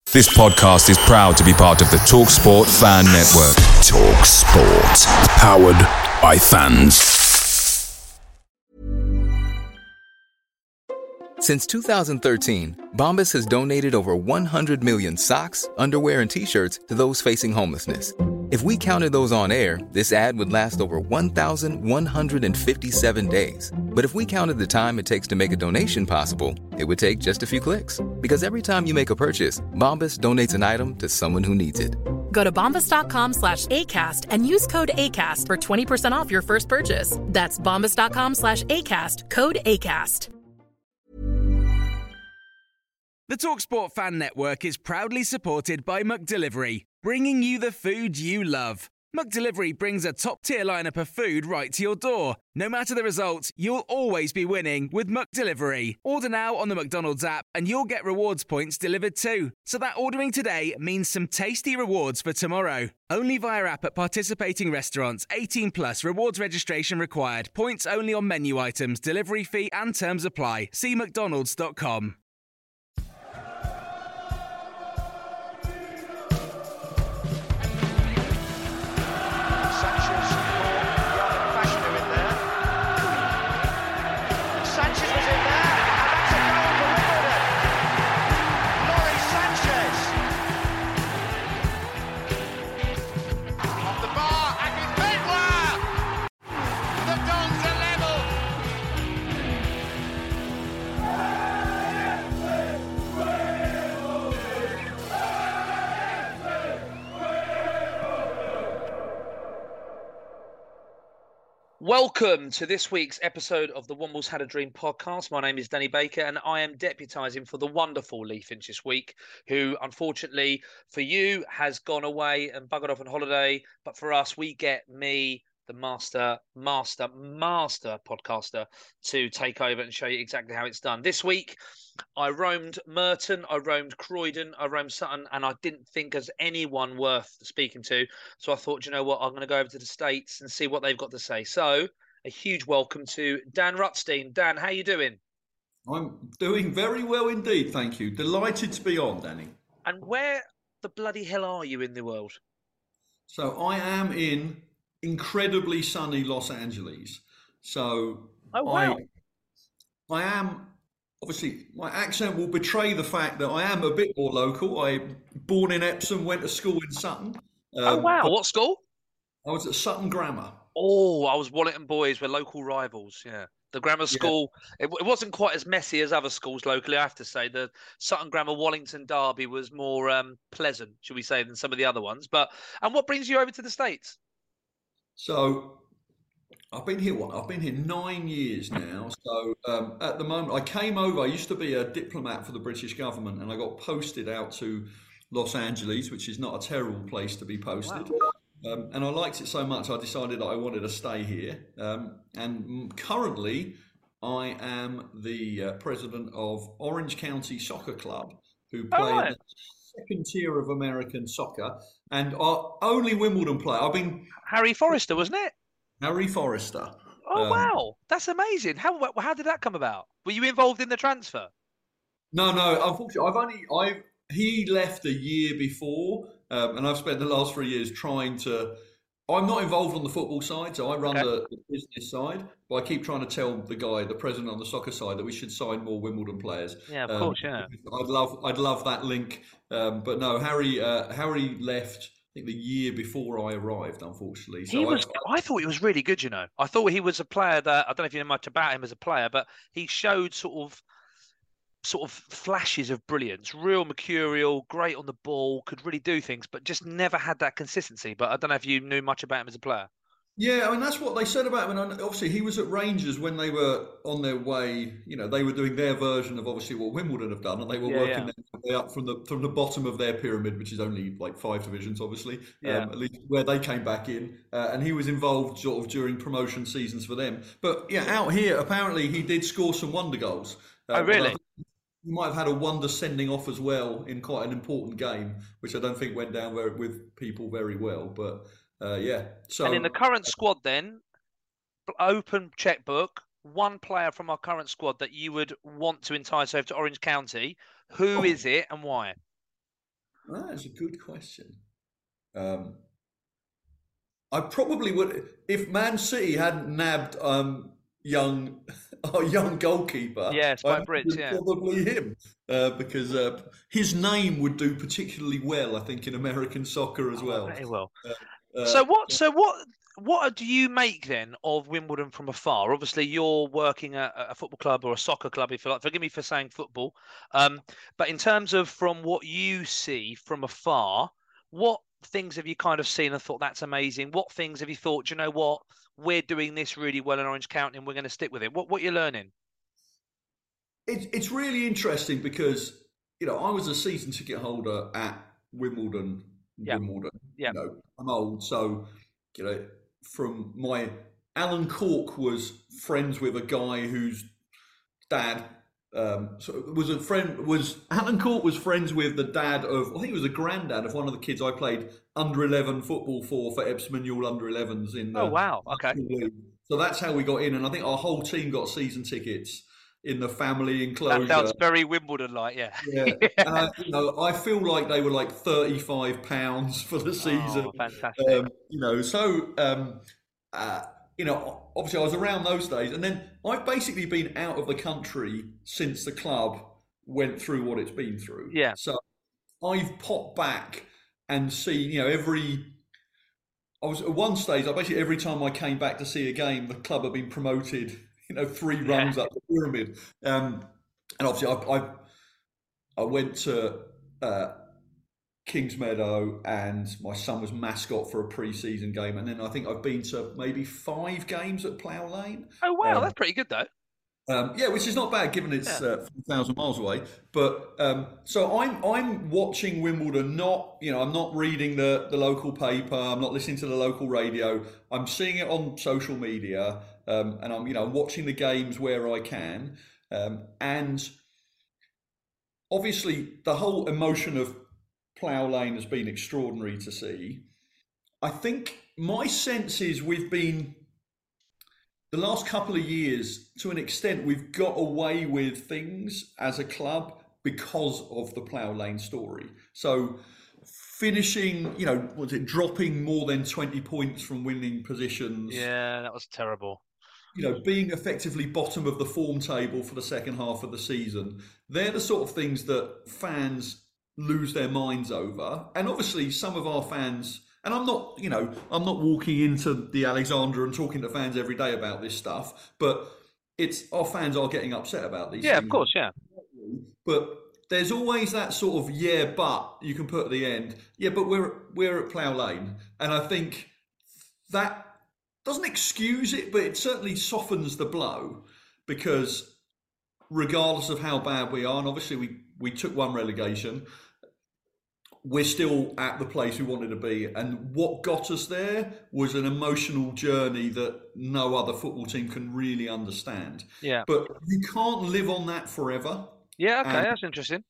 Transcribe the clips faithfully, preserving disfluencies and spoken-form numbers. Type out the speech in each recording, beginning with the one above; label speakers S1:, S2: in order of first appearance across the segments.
S1: This podcast is proud to be part of the TalkSport Fan Network.
S2: TalkSport. Powered by fans.
S3: Since two thousand thirteen, Bombas has donated over one hundred million socks, underwear, and T-shirts to those facing homelessness. If we counted those on air, this ad would last over one thousand one hundred fifty-seven days. But if we counted the time it takes to make a donation possible, it would take just a few clicks. Because every time you make a purchase, Bombas donates an item to someone who needs it.
S4: Go to bombas.com slash ACAST and use code ACAST for twenty percent off your first purchase. That's bombas.com slash ACAST, code ACAST.
S5: The TalkSport Fan Network is proudly supported by McDelivery, bringing you the food you love. McDelivery brings a top-tier lineup of food right to your door. No matter the result, you'll always be winning with McDelivery. Order now on the McDonald's app and you'll get rewards points delivered too. So that ordering today means some tasty rewards for tomorrow. Only via app at participating restaurants. eighteen plus, rewards registration required. Points only on menu items, delivery fee and terms apply. See mcdonalds dot com.
S6: Welcome to this week's episode of the Wombles Had a Dream podcast. My name is Danny Baker and I am deputising for the wonderful Lee Finch this week, who unfortunately for you has gone away and buggered off on holiday. But for us, we get me, the master, master, master podcaster to take over and show you exactly how it's done. This week, I roamed Merton, I roamed Croydon, I roamed Sutton, and I didn't think there's anyone worth speaking to. So I thought, you know what, I'm going to go over to the States and see what they've got to say. So a huge welcome to Dan Rutstein. Dan, how you doing?
S7: I'm doing very well indeed, thank you. Delighted to be on, Danny.
S6: And where the bloody hell are you in the world?
S7: So I am in incredibly sunny Los Angeles. So
S6: oh, wow.
S7: I, I am... Obviously, my accent will betray the fact that I am a bit more local. I born in Epsom, went to school in Sutton.
S6: Um, oh, wow. What school?
S7: I was at Sutton Grammar.
S6: Oh, I was Wallet and Boys. We're local rivals, yeah. The grammar school, yeah. it, it wasn't quite as messy as other schools locally, I have to say. The Sutton Grammar Wallington Derby was more um, pleasant, should we say, than some of the other ones. But And what brings you over to the States?
S7: So... I've been here, what? I've been here nine years now. So um, at the moment, I came over, I used to be a diplomat for the British government and I got posted out to Los Angeles, which is not a terrible place to be posted. Wow. Um, and I liked it so much, I decided that I wanted to stay here. Um, and currently, I am the uh, president of Orange County Soccer Club, who play oh, right. in the second tier of American soccer and are only Wimbledon player. I've been
S6: Harry Forrester, wasn't it?
S7: Harry Forrester.
S6: Oh, um, wow. That's amazing. How how did that come about? Were you involved in the transfer?
S7: No, no. Unfortunately, I've only... I He left a year before, um, and I've spent the last three years trying to... I'm not involved on the football side, so I run okay. the, the business side, but I keep trying to tell the guy, the president on the soccer side, that we should sign more Wimbledon players.
S6: Yeah, of
S7: um,
S6: course, yeah.
S7: I'd love I'd love that link. Um, but no, Harry uh, Harry left... I think the year before I arrived, unfortunately. So
S6: he was.
S7: I,
S6: I thought he was really good. You know, I thought he was a player that I don't know if you know much about him as a player, but he showed sort of, sort of flashes of brilliance. Real mercurial, great on the ball, could really do things, but just never had that consistency. But I don't know if you knew much about him as a player.
S7: Yeah, I mean, that's what they said about him. And obviously, he was at Rangers when they were on their way. You know, they were doing their version of obviously what Wimbledon have done, and they were yeah, working yeah. their way up from the from the bottom of their pyramid, which is only like five divisions, obviously.
S6: Yeah.
S7: Um, at least where they came back in, uh, and he was involved sort of during promotion seasons for them. But yeah, out here, apparently, he did score some wonder goals.
S6: Uh, oh, really?
S7: He might have had a wonder sending off as well in quite an important game, which I don't think went down very, with people very well, but. Uh, yeah. So,
S6: and in the current squad, then, open checkbook, one player from our current squad that you would want to entice over to Orange County. Who oh. is it and why?
S7: That is a good question. Um, I probably would if Man City hadn't nabbed um, young our young goalkeeper.
S6: Yeah,
S7: I
S6: Spike Brits, yeah.
S7: probably him uh, because uh, his name would do particularly well, I think, in American soccer as
S6: Oh,
S7: well.
S6: very well.
S7: Uh,
S6: So what? So what? What do you make then of Wimbledon from afar? Obviously, you're working at a football club or a soccer club, if you like. Forgive me for saying football, um, but in terms of from what you see from afar, what things have you kind of seen and thought that's amazing? What things have you thought? Do you know what? We're doing this really well in Orange County, and we're going to stick with it. What what you're learning?
S7: It's it's really interesting because you know I was a season ticket holder at Wimbledon.
S6: Yeah,
S7: Wimbledon.
S6: yeah.
S7: You know, I'm old, so you know from my Alan Cork was friends with a guy whose dad um, so was a friend was Alan Cork was friends with the dad of I think it was the granddad of one of the kids I played under eleven football for for Epsom Ewell under elevens in the
S6: Oh wow, okay.
S7: league. So that's how we got in, and I think our whole team got season tickets in the family enclosure.
S6: That sounds very Wimbledon-like, yeah.
S7: Yeah, and I, you know, I feel like they were like thirty-five pounds for the season.
S6: Oh, fantastic.
S7: Um, you know, so um, uh, you know, obviously I was around those days, and then I've basically been out of the country since the club went through what it's been through.
S6: Yeah.
S7: So I've popped back and seen, you know, every. I was at one stage. I basically every time I came back to see a game, the club had been promoted. You know, three rungs
S6: Yeah.
S7: up the pyramid. Um, and obviously, I, I I went to uh, Kingsmeadow, and my son was mascot for a pre-season game, and then I think I've been to maybe five games at Plough Lane.
S6: Oh wow,
S7: Um,
S6: that's pretty good though.
S7: um, yeah, which is not bad given it's
S6: Yeah.
S7: uh, four thousand miles away. But um, so I'm I'm watching Wimbledon. Not you know I'm not reading the the local paper. I'm not listening to the local radio. I'm seeing it on social media, um, and I'm you know watching the games where I can. Um, and obviously, the whole emotion of Plough Lane has been extraordinary to see. I think my sense is we've been. The last couple of years, to an extent, we've got away with things as a club because of the Plough Lane story. So finishing, you know, was it dropping more than twenty points from winning positions?
S6: Yeah, that was terrible.
S7: You know, being effectively bottom of the form table for the second half of the season. They're the sort of things that fans lose their minds over. And obviously some of our fans... And I'm not, you know, I'm not walking into the Alexandra and talking to fans every day about this stuff, but it's our fans are getting upset about these
S6: Yeah,
S7: things.
S6: of course, yeah.
S7: But there's always that sort of yeah, but you can put at the end, yeah, but we're we're at Plough Lane, and I think that doesn't excuse it, but it certainly softens the blow because regardless of how bad we are, and obviously we we took one relegation. We're still at the place we wanted to be. And what got us there was an emotional journey that no other football team can really understand.
S6: Yeah.
S7: But you can't live on that forever.
S6: Yeah, okay,
S7: And
S6: that's interesting.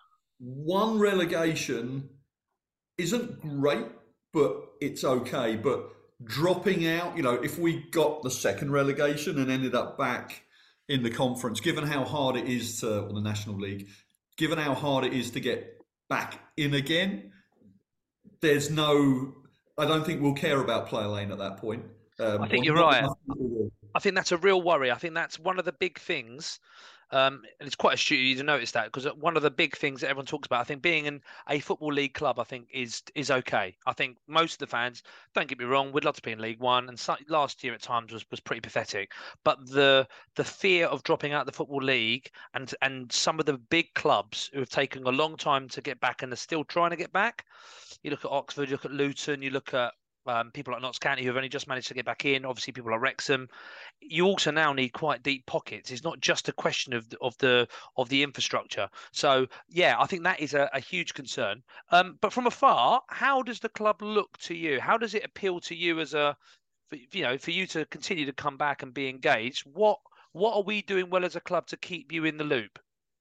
S7: one relegation isn't great, but it's okay. But dropping out, you know, if we got the second relegation and ended up back in the conference, given how hard it is to, or the National League, given how hard it is to get back in again, there's no, I don't think we'll care about Plough Lane at that point. Um,
S6: I think
S7: or
S6: you're
S7: not
S6: right.
S7: enough people will.
S6: I think that's a real worry. I think that's one of the big things. Um, and it's quite astute you to notice that because one of the big things that everyone talks about, I think being in a football league club, I think is is okay. I think most of the fans, don't get me wrong, would love to be in League One, and so, last year at times was, was pretty pathetic. But the the fear of dropping out of the football league, and and some of the big clubs who have taken a long time to get back and are still trying to get back. You look at Oxford, you look at Luton, you look at Um, people like Notts County who have only just managed to get back in. Obviously, people like Wrexham. You also now need quite deep pockets. It's not just a question of the, of the of the infrastructure. So, yeah, I think that is a, a huge concern. Um, but from afar, how does the club look to you? How does it appeal to you as a, for, you know, for you to continue to come back and be engaged? What what are we doing well as a club to keep you in the loop?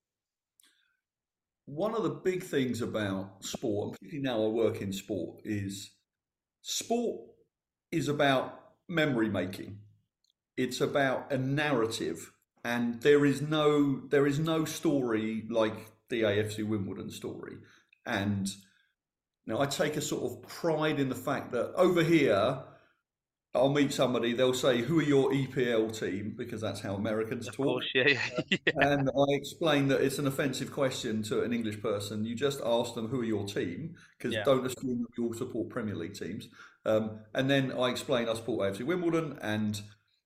S7: One of the big things about sport, and particularly now I work in sport, is sport is about memory making. It's about a narrative, and there is no there is no story like the A F C Wimbledon story. And you know, I take a sort of pride in the fact that over here, I'll meet somebody, they'll say, who are your E P L team? Because that's how Americans
S6: Of
S7: talk.
S6: course, yeah, yeah.
S7: And I explain that it's an offensive question to an English person. You just ask them, who are your team? Because
S6: Yeah.
S7: don't assume that we all support Premier League teams. Um, and then I explain I support A F C Wimbledon. And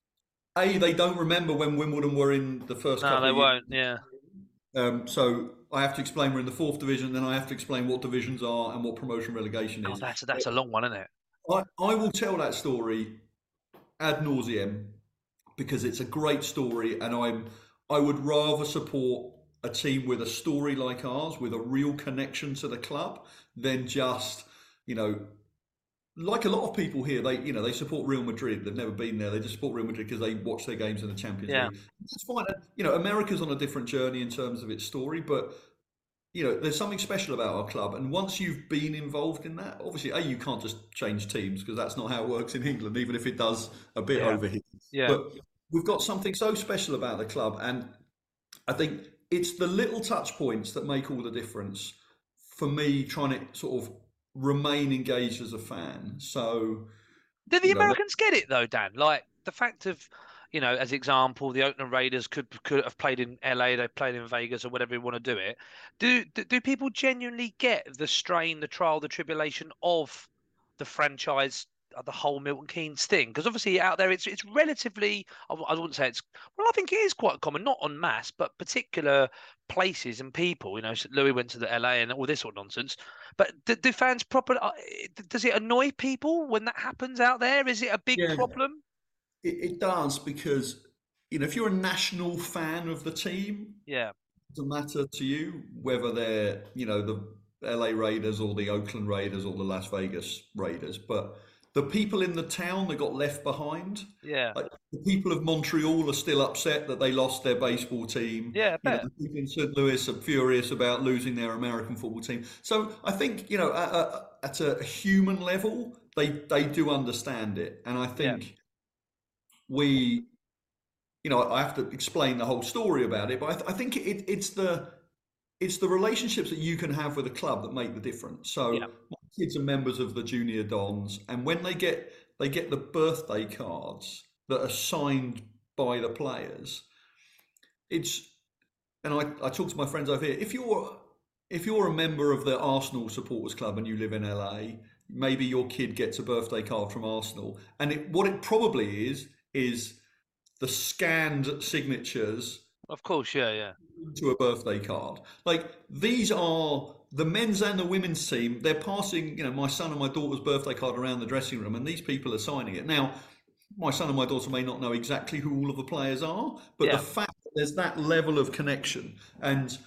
S7: A, they don't remember when Wimbledon were in the first
S6: No,
S7: couple
S6: they
S7: of
S6: won't.
S7: years.
S6: Yeah.
S7: Um, so I have to explain we're in the fourth division. Then I have to explain what divisions are and what promotion relegation
S6: Oh,
S7: is.
S6: that's that's a long one, isn't it?
S7: I, I will tell that story ad nauseum because it's a great story, and I'm I would rather support a team with a story like ours, with a real connection to the club, than just, you know, like a lot of people here, they you know they support Real Madrid. They've never been there. They just support Real Madrid because they watch their games in the Champions
S6: Yeah.
S7: League. It's fine. You know, America's on a different journey in terms of its story, but you know, there's something special about our club. And once you've been involved in that, obviously, A, you can't just change teams because that's not how it works in England, even if it does a bit
S6: Yeah.
S7: over here.
S6: Yeah.
S7: But we've got something so special about the club. And I think it's the little touch points that make all the difference for me trying to sort of remain engaged as a fan. So,
S6: Do the
S7: you know,
S6: Americans get it though, Dan? Like the fact of, you know, as example, the Oakland Raiders could could have played in L A, they played in Vegas, or whatever you want to do it. Do, do do people genuinely get the strain, the trial, the tribulation of the franchise, uh, the whole Milton Keynes thing? Because obviously out there, it's it's relatively, I, w- I wouldn't say it's, well, I think it is quite common, not en masse, but particular places and people. You know, so Louis went to the L A and all this sort of nonsense. But do, do fans proper? uh, Does it annoy people when that happens out there? Is it a big
S7: Yeah.
S6: problem?
S7: it, it does because, you know, if you're a national fan of the team,
S6: Yeah.
S7: it doesn't matter to you whether they're, you know, the L A Raiders or the Oakland Raiders or the Las Vegas Raiders. But the people in the town that got left behind,
S6: Yeah.
S7: like the people of Montreal are still upset that they lost their baseball team.
S6: Yeah, I
S7: You know,
S6: bet.
S7: the people in Saint Louis are furious about losing their American football team. So I think, you know, at a, at a human level, they, they do understand it. And I think we, you know, I have to explain the whole story about it, but I, th- I think it, it's the it's the relationships that you can have with a club that make the difference. So
S6: Yeah.
S7: my kids are members of the Junior Dons, and when they get they get the birthday cards that are signed by the players, it's and I, I talk to my friends over here. If you're if you're a member of the Arsenal supporters club and you live in L A, maybe your kid gets a birthday card from Arsenal, and it, what it probably is is the scanned signatures
S6: Of course, yeah, yeah.
S7: to a birthday card. Like these are the men's and the women's team. They're passing, you know, my son and my daughter's birthday card around the dressing room, and these people are signing it. Now, my son and my daughter may not know exactly who all of the players are, but
S6: Yeah.
S7: the fact that there's that level of connection, and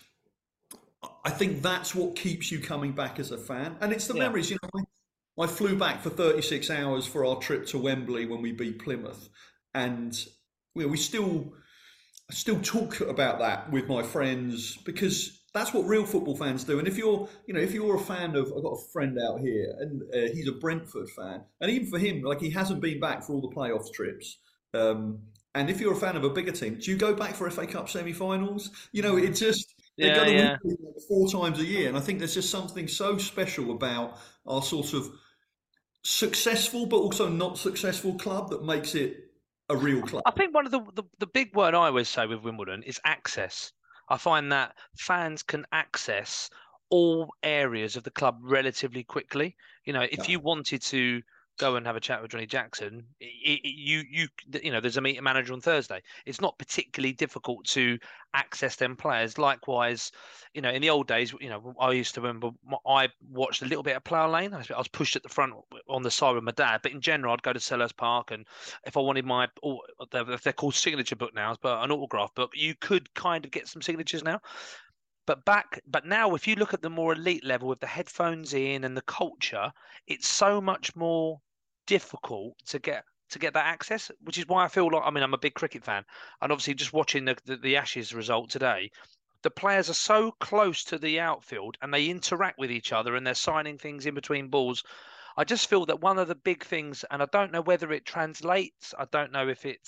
S7: I think that's what keeps you coming back as a fan. And it's the
S6: Yeah.
S7: memories. You know, I, I flew back for thirty-six hours for our trip to Wembley when we beat Plymouth, and you know, we still still talk about that with my friends because that's what real football fans do. And if you're, you know, if you're a fan of, I've got a friend out here, and uh, he's a Brentford fan, and even for him, like he hasn't been back for all the playoff trips. Um, and if you're a fan of a bigger team, do you go back for F A Cup semi-finals? You know, it just they
S6: Yeah,
S7: go to
S6: yeah.
S7: Wembley like four times a year, and I think there's just something so special about our sort of successful but also not successful club that makes it a real club.
S6: I think one of the, the the big word I always say with Wimbledon is access. I find that fans can access all areas of the club relatively quickly. You know, if
S7: Yeah.
S6: you wanted to go and have a chat with Johnny Jackson, i i you you you know, there's a meeting manager on Thursday. It's not particularly difficult to access them players. Likewise, you know, in the old days, you know, I used to remember m- I watched a little bit of Plough Lane. I was I was pushed at the front on the side with my dad, but in general, I'd go to Selhurst Park, and if I wanted my, au- they're they're called signature book now, but an autograph book, you could kind of get some signatures now. But back, but now, if you look at the more elite level with the headphones in and the culture, it's so much more difficult to get to get that access. Which is why I feel like, I mean, I'm a big cricket fan, and obviously just watching the the, the Ashes result today, the players are so close to the outfield and they interact with each other and they're signing things in between balls. I just feel that one of the big things, and I don't know whether it translates, I don't know if it's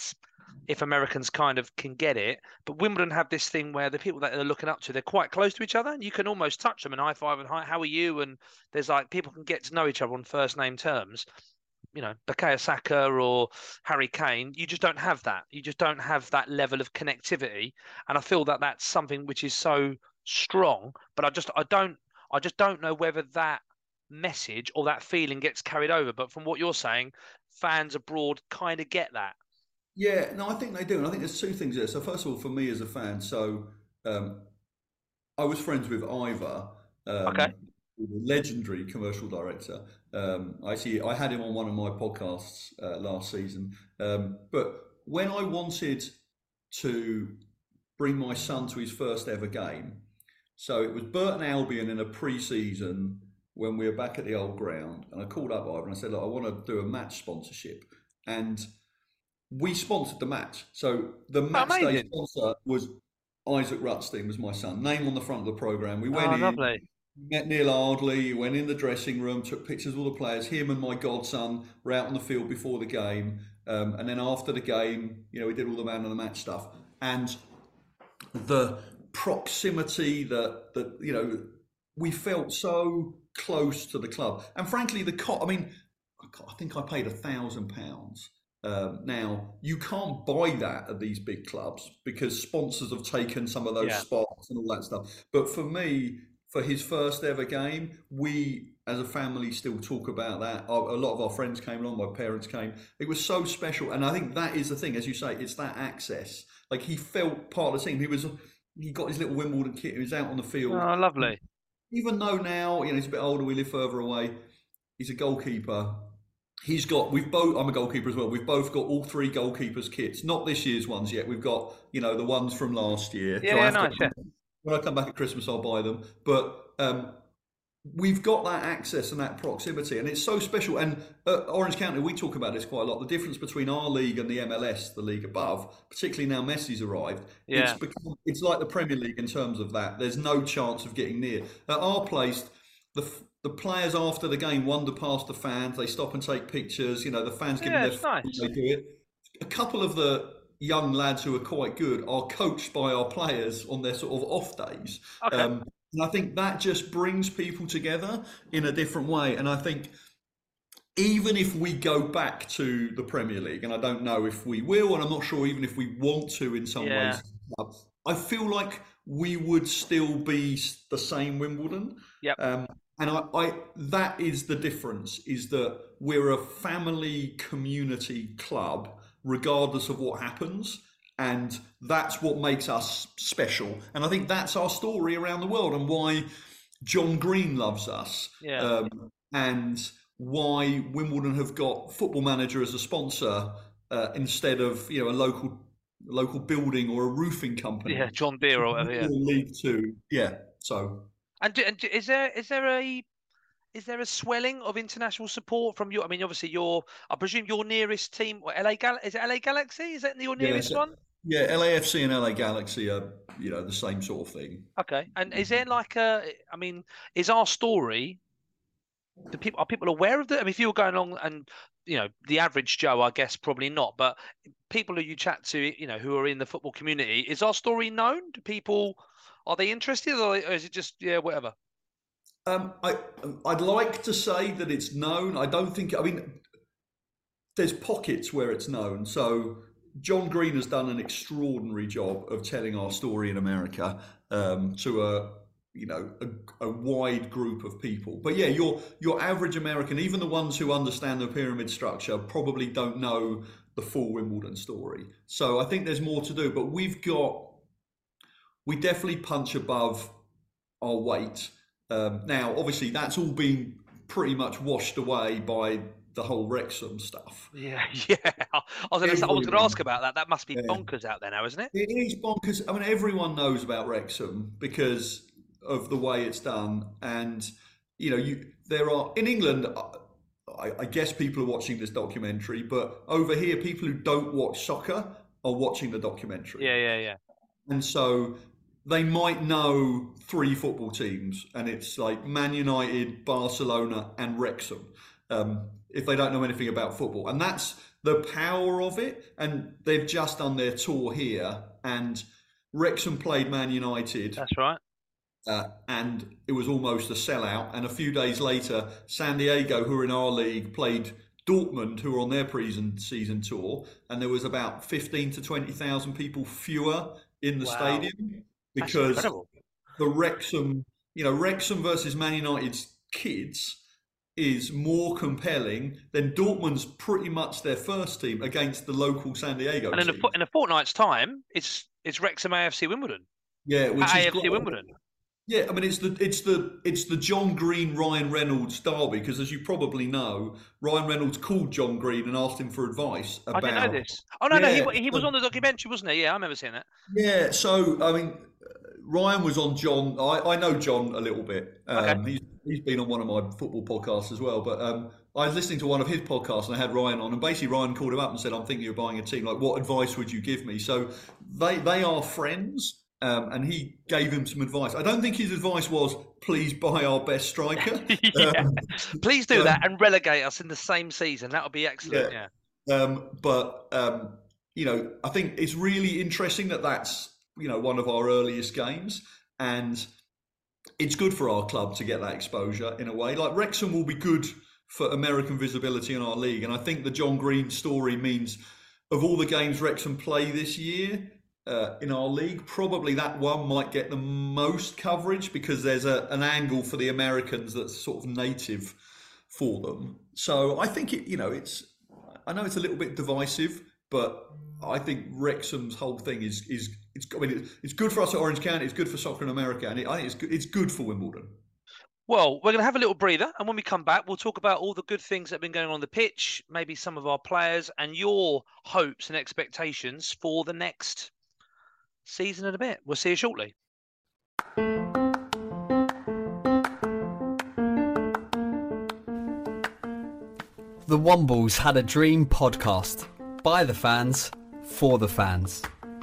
S6: if Americans kind of can get it. But Wimbledon have this thing where the people that they're looking up to, they're quite close to each other, and you can almost touch them and high five and hi, how are you? And there's like people can get to know each other on first name terms. You know, Bukayo Saka or Harry Kane, you just don't have that. You just don't have that level of connectivity, and I feel that that's something which is so strong. But I just, I don't, I just don't know whether that message or that feeling gets carried over. But from what you're saying, fans abroad kind of get that.
S7: Yeah, no, I think they do. And I think there's two things there. So first of all, for me as a fan, so um, I was friends with Ivor, um,
S6: okay.
S7: the legendary commercial director. Um, I see, I had him on one of my podcasts uh, last season. Um, but when I wanted to bring my son to his first ever game, so it was Burton Albion in a pre-season when we were back at the old ground, and I called up Ivor and I said, look, I want to do a match sponsorship. And we sponsored the match. So the match
S6: Amazing.
S7: day sponsor was Isaac Rutstein, was my son. Name on the front of the programme. We went
S6: oh,
S7: in,
S6: lovely.
S7: met Neil Ardley, went in the dressing room, took pictures of all the players. Him and my godson were out on the field before the game. Um, and then after the game, you know, we did all the man of the match stuff. And the proximity that, that you know, we felt so close to the club. And frankly, the co- I mean, I think I paid a thousand pounds. Um, now, you can't buy that at these big clubs because sponsors have taken some of those yeah. spots and all that stuff. But for me, for his first ever game, we as a family still talk about that. A lot of our friends came along, my parents came. It was so special. And I think that is the thing, as you say, it's that access. Like he felt part of the team. He was, he got his little Wimbledon kit. He was out on the field.
S6: Oh, lovely.
S7: Even though now, you know, he's a bit older, we live further away. He's a goalkeeper. He's got, we've both, I'm a goalkeeper as well. We've both got all three goalkeepers' kits. Not this year's ones yet. We've got, you know, the ones from last year.
S6: Yeah,
S7: so
S6: yeah nice. Yeah.
S7: When I come back at Christmas, I'll buy them. But um, we've got that access and that proximity. And it's so special. And at Orange County, we talk about this quite a lot. The difference between our league and the M L S, the league above, particularly now Messi's arrived,
S6: yeah.
S7: it's, become, it's like the Premier League in terms of that. There's no chance of getting near. At our place, the the players after the game wander past the fans. They stop and take pictures. You know, the fans give
S6: yeah,
S7: them their
S6: nice.
S7: They do it. A couple of the young lads who are quite good are coached by our players on their sort of off days.
S6: Okay.
S7: Um, and I think that just brings people together in a different way. And I think even if we go back to the Premier League, and I don't know if we will, and I'm not sure even if we want to in some
S6: yeah.
S7: ways, I feel like we would still be the same Wimbledon.
S6: Yep.
S7: Um, and I, I, that is the difference, is that we're a family community club, regardless of what happens. And that's what makes us special. And I think that's our story around the world and why John Green loves us.
S6: Yeah.
S7: Um, and why Wimbledon have got Football Manager as a sponsor uh, instead of, you know, a local local building or a roofing company.
S6: Yeah, John Deere or whatever. Yeah.
S7: League Two. Yeah. So.
S6: And, and is there is there a is there a swelling of international support from your? I mean, obviously, your I presume your nearest team, what, L A Gal is it L A Galaxy? Is that your nearest
S7: yeah,
S6: one?
S7: Yeah, L A F C and L A Galaxy are, you know, the same sort of thing.
S6: Okay, and is there like a? I mean, is our story? Do people are people aware of that? I mean, if you were going along and you know the average Joe, I guess probably not, but people who you chat to, you know, who are in the football community, is our story known? Do people? Are they interested, or is it just yeah, whatever?
S7: Um, I I'd like to say that it's known. I don't think. I mean, there's pockets where it's known. So John Green has done an extraordinary job of telling our story in America um, to a you know a, a wide group of people. But yeah, your your average American, even the ones who understand the pyramid structure, probably don't know the full Wimbledon story. So I think there's more to do. But we've got. We definitely punch above our weight. Um, now, obviously, that's all been pretty much washed away by the whole Wrexham stuff.
S6: Yeah, yeah. I was going to ask about that. That must be yeah. bonkers out there now, isn't it?
S7: It is bonkers. I mean, everyone knows about Wrexham because of the way it's done. And, you know, you there are, in England, I, I guess people are watching this documentary, but over here, people who don't watch soccer are watching the documentary.
S6: Yeah, yeah, yeah.
S7: And so they might know three football teams, and it's like Man United, Barcelona, and Wrexham. Um, if they don't know anything about football. And that's the power of it. And they've just done their tour here, and Wrexham played Man United.
S6: That's right.
S7: Uh, and it was almost a sellout. And a few days later, San Diego, who are in our league, played Dortmund, who were on their pre-season tour, and there was about fifteen to twenty thousand people fewer in the
S6: Wow.
S7: stadium because
S6: incredible.
S7: the Wrexham, you know, Wrexham versus Man United's kids is more compelling than Dortmund's pretty much their first team against the local San Diego
S6: And in a,
S7: team.
S6: fo- in a fortnight's time, it's it's Wrexham A F C Wimbledon.
S7: Yeah, which
S6: At
S7: is
S6: A F C
S7: great.
S6: Wimbledon.
S7: Yeah, I mean it's the it's the it's the John Green Ryan Reynolds derby, because as you probably know, Ryan Reynolds called John Green and asked him for advice
S6: I
S7: about.
S6: didn't know this. Oh no,
S7: Yeah,
S6: no, he, he was
S7: so-
S6: on the documentary, wasn't he? Yeah, I remember seeing that.
S7: Yeah, so I mean, Ryan was on John. I, I know John a little bit. Um,
S6: Okay.
S7: He's he's been on one of my football podcasts as well. But um, I was listening to one of his podcasts and I had Ryan on, and basically Ryan called him up and said, "I'm thinking of buying a team. Like, what advice would you give me?" So they they are friends. Um, and he gave him some advice. I don't think his advice was, please buy our best striker.
S6: Yeah.
S7: Um,
S6: Please do
S7: um,
S6: that and relegate us in the same season. That would be excellent. Yeah.
S7: Yeah. Um, but, um, you know, I think it's really interesting that that's, you know, one of our earliest games. And it's good for our club to get that exposure in a way. Like, Wrexham will be good for American visibility in our league. And I think the John Green story means, of all the games Wrexham play this year, Uh, in our league, probably that one might get the most coverage because there's a, an angle for the Americans that's sort of native for them. So I think it, you know, it's, I know it's a little bit divisive, but I think Wrexham's whole thing is, is it's, I mean, it's good for us at Orange County, it's good for soccer in America, and it, I think it's good, it's good for Wimbledon.
S6: Well, we're going to have a little breather, and when we come back, we'll talk about all the good things that have been going on the pitch, maybe some of our players, and your hopes and expectations for the next season and a bit. We'll see you shortly.
S8: The Wombles Had a Dream podcast. By the fans, for the fans.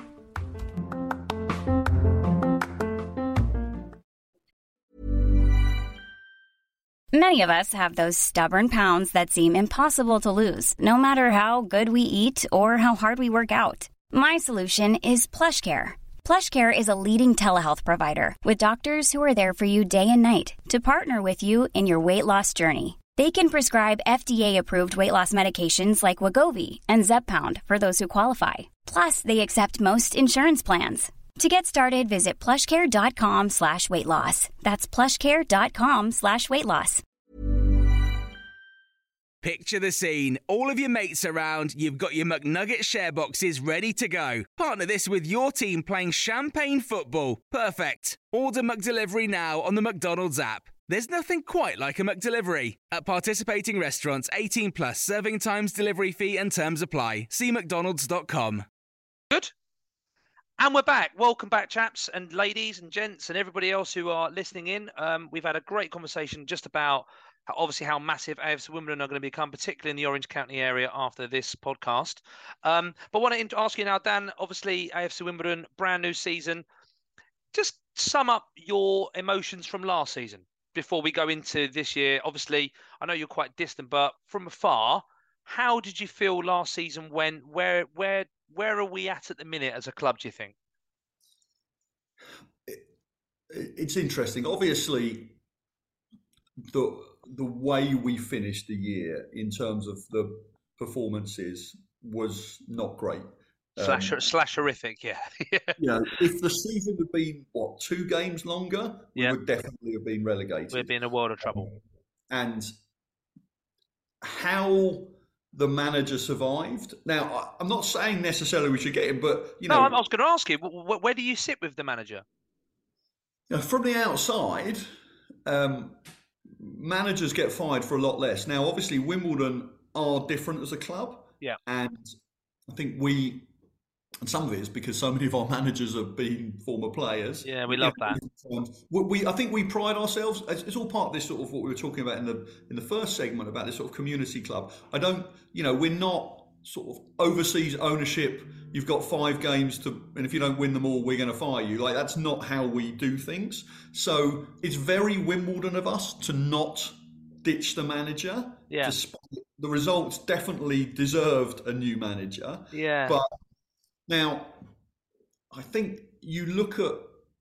S9: Many of us have those stubborn pounds that seem impossible to lose, no matter how good we eat or how hard we work out. My solution is PlushCare. PlushCare is a leading telehealth provider with doctors who are there for you day and night to partner with you in your weight loss journey. They can prescribe F D A-approved weight loss medications like Wegovy and Zepbound for those who qualify. Plus, they accept most insurance plans. To get started, visit plushcare.com slash weight loss. That's plushcare.com slash weight loss.
S5: Picture the scene. All of your mates around, you've got your McNugget share boxes ready to go. Partner this with your team playing champagne football. Perfect. Order McDelivery now on the McDonald's app. There's nothing quite like a McDelivery. At participating restaurants, eighteen plus, serving times, delivery fee and terms apply. See mcdonalds dot com.
S6: Good. And we're back. Welcome back, chaps and ladies and gents and everybody else who are listening in. Um, we've had a great conversation just about how, obviously how massive A F C Wimbledon are going to become, particularly in the Orange County area after this podcast. Um, but I want to ask you now, Dan, obviously A F C Wimbledon, brand new season. Just sum up your emotions from last season before we go into this year. Obviously, I know you're quite distant, but from afar, how did you feel last season went? Where, where, Where are we at at the minute as a club, do you think?
S7: It's interesting. Obviously, the the way we finished the year in terms of the performances was not great.
S6: Slash,
S7: Um,
S6: slash horrific, yeah.
S7: You know, if the season had been, what, two games longer, we
S6: Yeah.
S7: would definitely have been relegated.
S6: We'd be in a world of trouble.
S7: And how the manager survived. Now, I- I'm not saying necessarily we should get him, but, you
S6: No,
S7: know,
S6: I was going to ask you, wh- wh- where do you sit with the manager?
S7: you know, from the outside, um, managers get fired for a lot less. Now, obviously, Wimbledon are different as a club.
S6: Yeah.
S7: And I think we, and some of it is because so many of our managers have been former players.
S6: Yeah, we love that.
S7: We, we, I think we pride ourselves. It's, it's all part of this sort of what we were talking about in the in the first segment about this sort of community club. I don't, you know, we're not sort of overseas ownership. You've got five games to, and if you don't win them all, we're going to fire you. Like, that's not how we do things. So it's very Wimbledon of us to not ditch the manager.
S6: Yeah.
S7: Despite the results definitely deserved a new manager.
S6: Yeah.
S7: But now, I think you look at.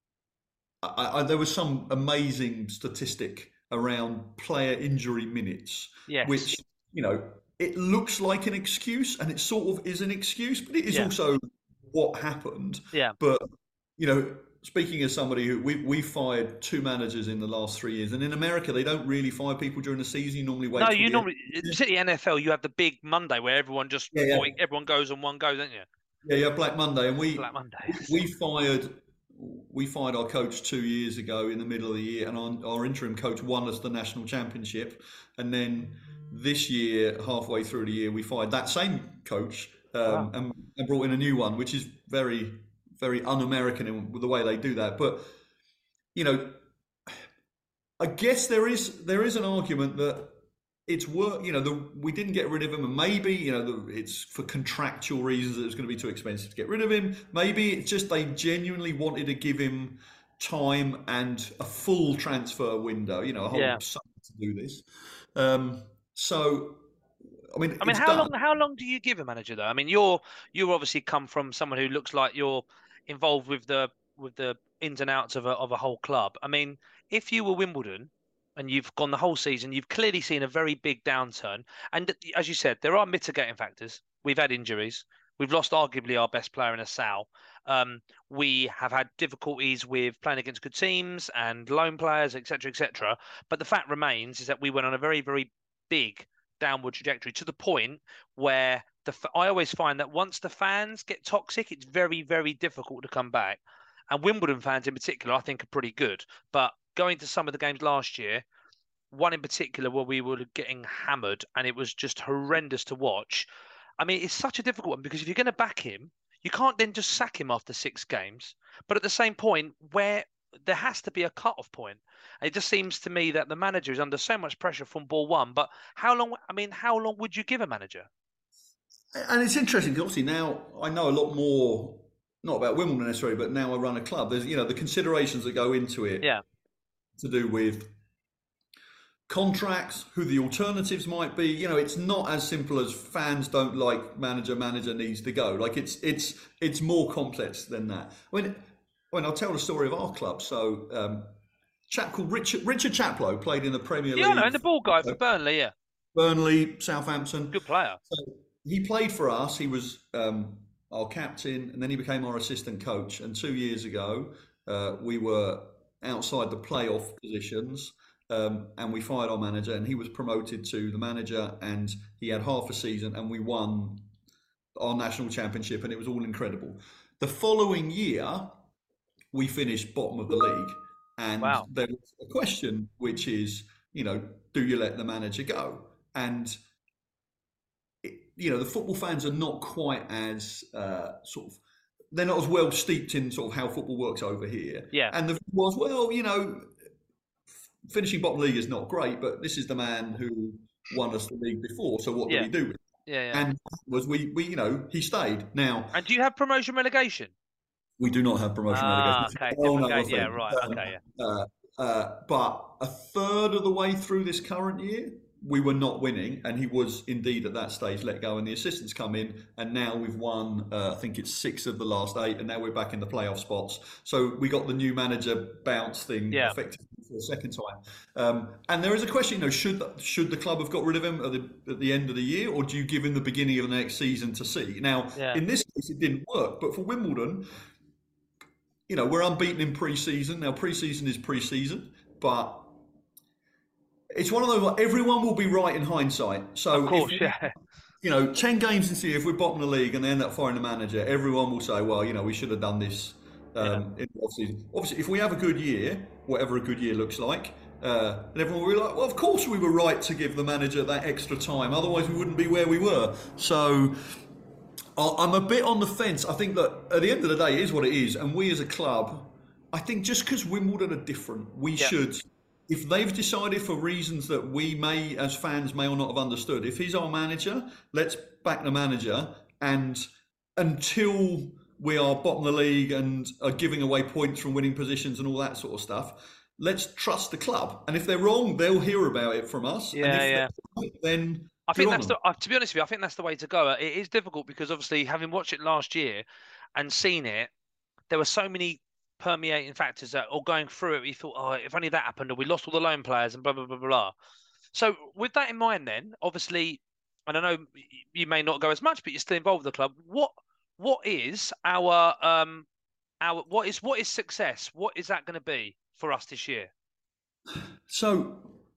S7: I, I, there was some amazing statistic around player injury minutes,
S6: yes.
S7: which, you know, it looks like an excuse, and it sort of is an excuse, but it is
S6: yeah.
S7: also what happened.
S6: Yeah.
S7: But, you know, speaking as somebody who we we fired two managers in the last three years, and in America they don't really fire people during the season. You normally wait.
S6: No, you normally, particularly N F L, you have the big Monday where everyone just
S7: yeah, yeah.
S6: everyone goes and one goes, don't you?
S7: Yeah, yeah, Black Monday, and we
S6: Black Monday.
S7: we fired. We fired our coach two years ago in the middle of the year, and our, our interim coach won us the national championship. And then this year, halfway through the year, we fired that same coach um, wow. and, and brought in a new one, which is very, very un-American in the way they do that. But, you know, I guess there is there is an argument that it's work. You know, the, we didn't get rid of him, and maybe you know the, it's for contractual reasons that it was going to be too expensive to get rid of him. Maybe it's just they genuinely wanted to give him time and a full transfer window. You know, a whole
S6: yeah.
S7: summer to do this. Um, so, I mean,
S6: I mean,
S7: it's
S6: how
S7: done.
S6: long? How long do you give a manager though? I mean, you're you obviously come from someone who looks like you're involved with the with the ins and outs of a of a whole club. I mean, if you were Wimbledon and you've gone the whole season, you've clearly seen a very big downturn. And as you said, there are mitigating factors. We've had injuries. We've lost arguably our best player in Asal. Um, we have had difficulties with playing against good teams and loan players, et cetera, et cetera. But the fact remains is that we went on a very, very big downward trajectory to the point where the I always find that once the fans get toxic, it's very, very difficult to come back. And Wimbledon fans in particular, I think, are pretty good. But going to some of the games last year, one in particular where we were getting hammered and it was just horrendous to watch. I mean, it's such a difficult one because if you're going to back him, you can't then just sack him after six games. But at the same point, where there has to be a cut-off point. And it just seems to me that the manager is under so much pressure from ball one. But how long, I mean, how long would you give a manager?
S7: And it's interesting because obviously now I know a lot more, not about Wimbledon necessarily, but now I run a club. There's, you know, the considerations that go into it.
S6: Yeah.
S7: To do with contracts, who the alternatives might be. You know, it's not as simple as fans don't like manager, manager needs to go. Like it's it's it's more complex than that. I mean, I mean I'll tell the story of our club. So, um, a chap called Richard Richard Chaplow played in the Premier League.
S6: Yeah, no, and the ball guy for Burnley, yeah.
S7: Burnley, Southampton.
S6: Good player.
S7: So he played for us. He was um, our captain, and then he became our assistant coach. And two years ago, uh, we were outside the playoff positions, um, and we fired our manager, and he was promoted to the manager, and he had half a season, and we won our national championship, and it was all incredible. The following year, we finished bottom of the league, and
S6: wow.
S7: there was a question, which is, you know, do you let the manager go? And it, you know, the football fans are not quite as uh, sort of. They're not as well steeped in sort of how football works over here.
S6: Yeah.
S7: And the view was, well, you know, finishing bottom league is not great, but this is the man who won us the league before. So what
S6: yeah.
S7: do we do with it?
S6: Yeah, yeah.
S7: And was we, we, you know, he stayed. Now.
S6: And do you have promotion relegation?
S7: We do not have promotion
S6: ah,
S7: relegation.
S6: Okay.
S7: Oh, no,
S6: okay. Yeah. Right.
S7: Um,
S6: okay. Yeah.
S7: Uh, uh, but a third of the way through this current year, we were not winning, and he was indeed at that stage let go, and the assistants come in, and now we've won, uh, I think it's six of the last eight, and now we're back in the playoff spots. So we got the new manager bounce thing
S6: yeah.
S7: effectively for a second time. Um, and there is a question, you know, should should the club have got rid of him at the, at the end of the year, or do you give him the beginning of the next season to see? Now,
S6: yeah.
S7: in this case, it didn't work, but for Wimbledon, you know, we're unbeaten in pre-season. Now, pre-season is pre-season, but it's one of those, everyone will be right in hindsight. So,
S6: of course,
S7: if,
S6: yeah.
S7: you know, ten games this year, if we're bottom of the league and they end up firing the manager, everyone will say, well, you know, we should have done this um, yeah. in the off-season. Obviously, if we have a good year, whatever a good year looks like, uh, and everyone will be like, well, of course we were right to give the manager that extra time. Otherwise, we wouldn't be where we were. So I'm a bit on the fence. I think that at the end of the day, it is what it is. And we as a club, I think just because Wimbledon are different, we yeah. should... If they've decided for reasons that we may, as fans, may or not have understood, if he's our manager, let's back the manager. And until we are bottom of the league and are giving away points from winning positions and all that sort of stuff, let's trust the club. And if they're wrong, they'll hear about it from us.
S6: Yeah,
S7: and if
S6: yeah.
S7: Right, then
S6: I think
S7: good on
S6: that's
S7: them.
S6: the. Uh, to be honest with you, I think that's the way to go. It is difficult because obviously, having watched it last year and seen it, there were so many permeating factors that, or going through it, we thought, oh, if only that happened, or we lost all the loan players, and blah blah blah blah. blah. So with that in mind, then obviously, and I know you may not go as much, but you're still involved with the club. What what is our um our what is what is success? What is that going to be for us this year?
S7: So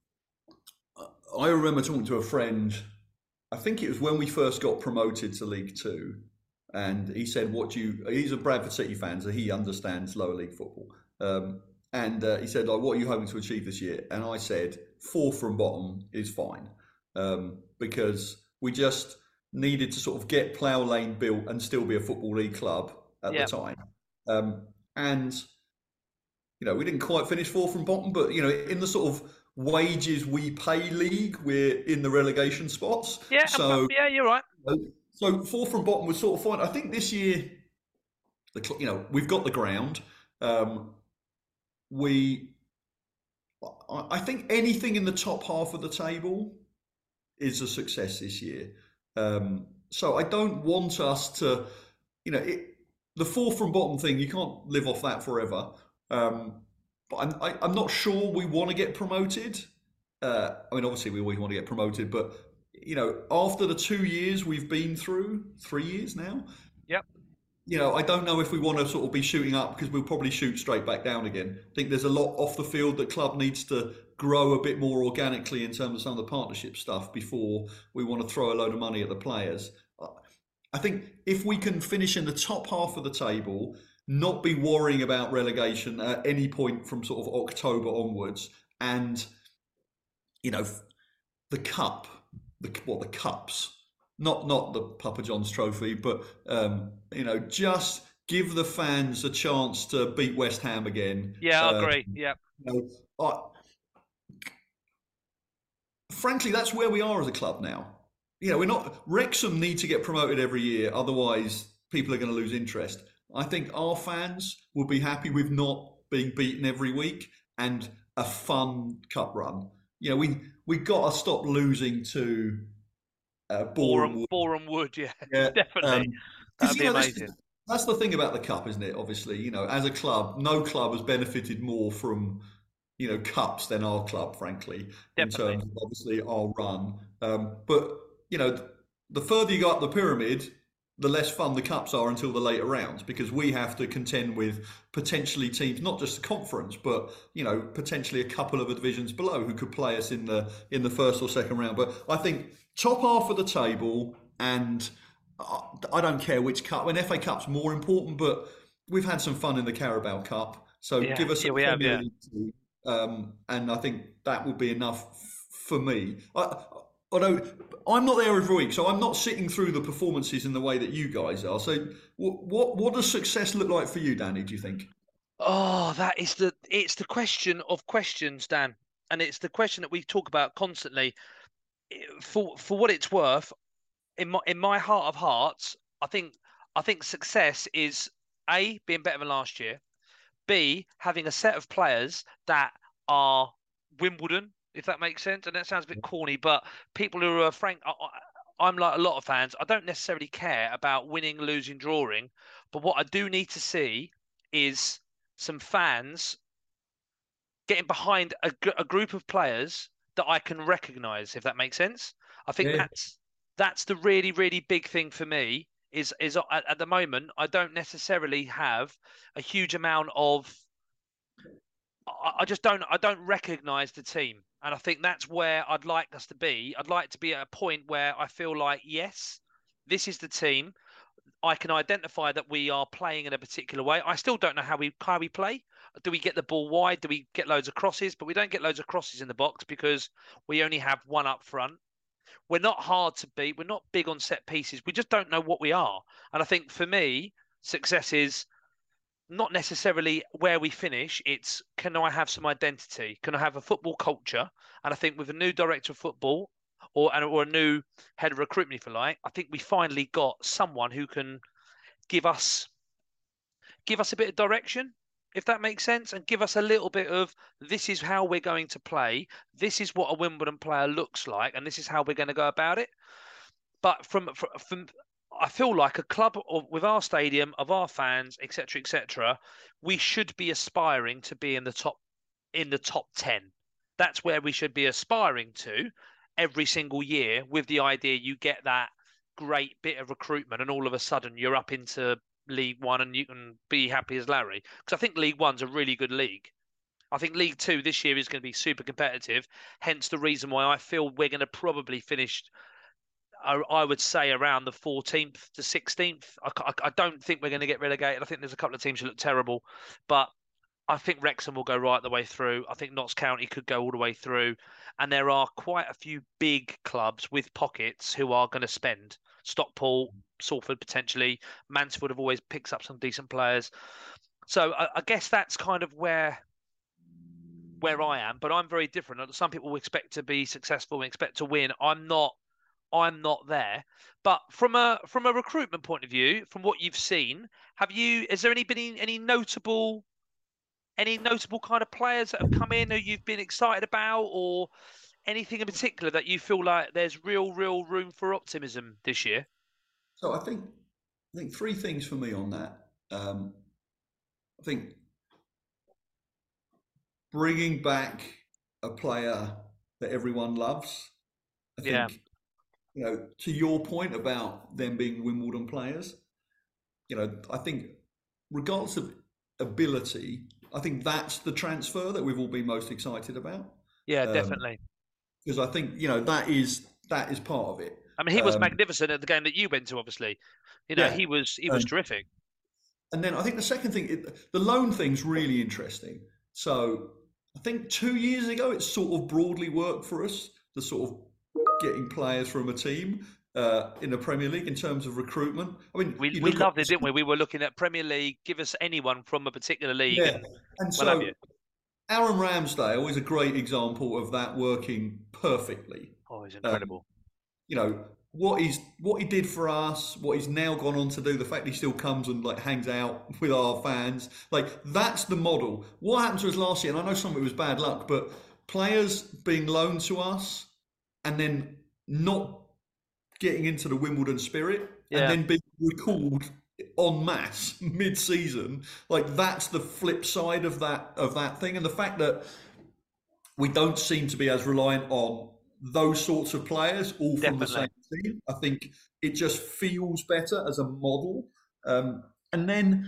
S7: I remember talking to a friend, I think it was when we first got promoted to League Two, and he said, what do you, he's a Bradford City fan, so he understands lower league football. Um, and uh, he said, like, what are you hoping to achieve this year? And I said, fourth from bottom is fine, um, because we just needed to sort of get Plough Lane built and still be a Football League club at
S6: Yeah.
S7: the time. Um, and, you know, we didn't quite finish fourth from bottom, but, you know, in the sort of wages we pay league, we're in the relegation spots.
S6: Yeah,
S7: So,
S6: yeah, you're right.
S7: so fourth from bottom was sort of fine. I think this year, the cl- you know, we've got the ground. Um, we, I I think anything in the top half of the table is a success this year. Um, so I don't want us to, you know, it, the fourth from bottom thing, you can't live off that forever. Um, but I'm, I, I'm not sure we want to get promoted. Uh, I mean, obviously we always want to get promoted, but you know, after the two years we've been through, three years now,
S6: Yep.
S7: you know, I don't know if we want to sort of be shooting up, because we'll probably shoot straight back down again. I think there's a lot off the field that club needs to grow a bit more organically in terms of some of the partnership stuff before we want to throw a load of money at the players. I think if we can finish in the top half of the table, not be worrying about relegation at any point from sort of October onwards, and, you know, the cup, the well, the cups, not not the Papa John's Trophy, but um, you know, just give the fans a chance to beat West Ham again.
S6: Yeah, I
S7: Uh,
S6: agree. Yeah.
S7: You know, I, frankly, that's where we are as a club now. You know, we're not. Wrexham need to get promoted every year, otherwise people are going to lose interest. I think our fans will be happy with not being beaten every week and a fun cup run. You know, we we got to stop losing to uh, Boreham Wood.
S6: Boreham Wood, yeah,
S7: Yeah,
S6: definitely.
S7: um, 'cause,
S6: That'd
S7: you
S6: be
S7: know, this-
S6: amazing.
S7: That's the thing about the cup, isn't it? Obviously, you know, as a club, no club has benefited more from, you know, cups than our club, frankly, in
S6: Definitely.
S7: terms of obviously our run. Um, but, you know, the further you go up the pyramid, the less fun the cups are until the later rounds, because we have to contend with potentially teams, not just the conference, but, you know, potentially a couple of divisions below who could play us in the in the first or second round. But I think top half of the table, and I don't care which cup. An F A Cup's more important, but we've had some fun in the Carabao Cup. So
S6: Yeah,
S7: give us
S6: yeah,
S7: a
S6: we have,
S7: Premier
S6: yeah.
S7: League team, um, and I think that would be enough f- for me. I, although I'm not there every week, so I'm not sitting through the performances in the way that you guys are. So what what, what does success look like for you, Danny, do you think?
S6: Oh, that is the it's the question of questions, Dan. And it's the question that we talk about constantly. For for what it's worth, in my in my heart of hearts, I think I think success is A, being better than last year, B, having a set of players that are Wimbledon, if that makes sense. And that sounds a bit corny, but people who are frank, I, I, I'm like a lot of fans. I don't necessarily care about winning, losing, drawing, but what I do need to see is some fans getting behind a, gr- a group of players that I can recognise, if that makes sense. I think
S7: Yeah.
S6: that's that's the really, really big thing for me. Is is at, at the moment I don't necessarily have a huge amount of. I, I just don't I don't recognise the team, and I think that's where I'd like us to be. I'd like to be at a point where I feel like, yes, this is the team. I can identify that we are playing in a particular way. I still don't know how we how we play. Do we get the ball wide? Do we get loads of crosses? But we don't get loads of crosses in the box because we only have one up front. We're not hard to beat. We're not big on set pieces. We just don't know what we are. And I think for me, success is not necessarily where we finish. It's, can I have some identity? Can I have a football culture? And I think with a new director of football or or a new head of recruitment, if you like, I think we finally got someone who can give us give us a bit of direction. if that makes sense, and give us a little bit of this is how we're going to play, this is what a Wimbledon player looks like, and this is how we're going to go about it. But from from, from I feel like a club of, with our stadium, of our fans, et cetera, et cetera, we should be aspiring to be in the top in the top ten. That's where we should be aspiring to every single year, with the idea you get that great bit of recruitment and all of a sudden you're up into League One and you can be happy as Larry. Because I think League One's a really good league. I think League Two this year is going to be super competitive. Hence the reason why I feel we're going to probably finish, I would say, around the fourteenth to sixteenth. I, I, I don't think we're going to get relegated. I think there's a couple of teams who look terrible, but I think Wrexham will go right the way through. I think Notts County could go all the way through. And there are quite a few big clubs with pockets who are going to spend. Stockport, Salford potentially. Mansfield have always picked up some decent players. So I, I guess that's kind of where where I am. But I'm very different. Some people expect to be successful and expect to win. I'm not. I'm not there. But from a from a recruitment point of view, from what you've seen, have you? Is there any been any, any notable? Any notable kind of players that have come in who you've been excited about, or anything in particular that you feel like there's real, real room for optimism this year?
S7: So I think I think three things for me on that. Um, I think bringing back a player that everyone loves. I think,
S6: yeah.
S7: you know, to your point about them being Wimbledon players, you know, I think regardless of ability, I think that's the transfer that we've all been most excited about.
S6: Yeah,
S7: um,
S6: definitely.
S7: Because I think, you know, that is that is part of it.
S6: I mean, he was
S7: um,
S6: magnificent at the game that you went to, obviously. You know,
S7: yeah,
S6: he was he was
S7: um,
S6: terrific.
S7: And then I think the second thing, it, the loan thing's really interesting. So I think two years ago, it sort of broadly worked for us, the sort of getting players from a team uh, in the Premier League in terms of recruitment. I mean,
S6: we we loved it, didn't we? We were looking at Premier League. Give us anyone from a particular league.
S7: Yeah,
S6: and,
S7: and
S6: we'll
S7: so Aaron Ramsdale is a great example of that working perfectly.
S6: Oh, he's incredible.
S7: Um, you know what he's what he did for us, what he's now gone on to do. The fact he still comes and like hangs out with our fans, like that's the model. What happened to us last year? And I know some of it was bad luck, but players being loaned to us and then not getting into the Wimbledon spirit, yeah. and then being recalled en masse mid-season, like that's the flip side of that of that thing. And the fact that we don't seem to be as reliant on those sorts of players, all from Definitely. the same team, I think it just feels better as a model. Um, and then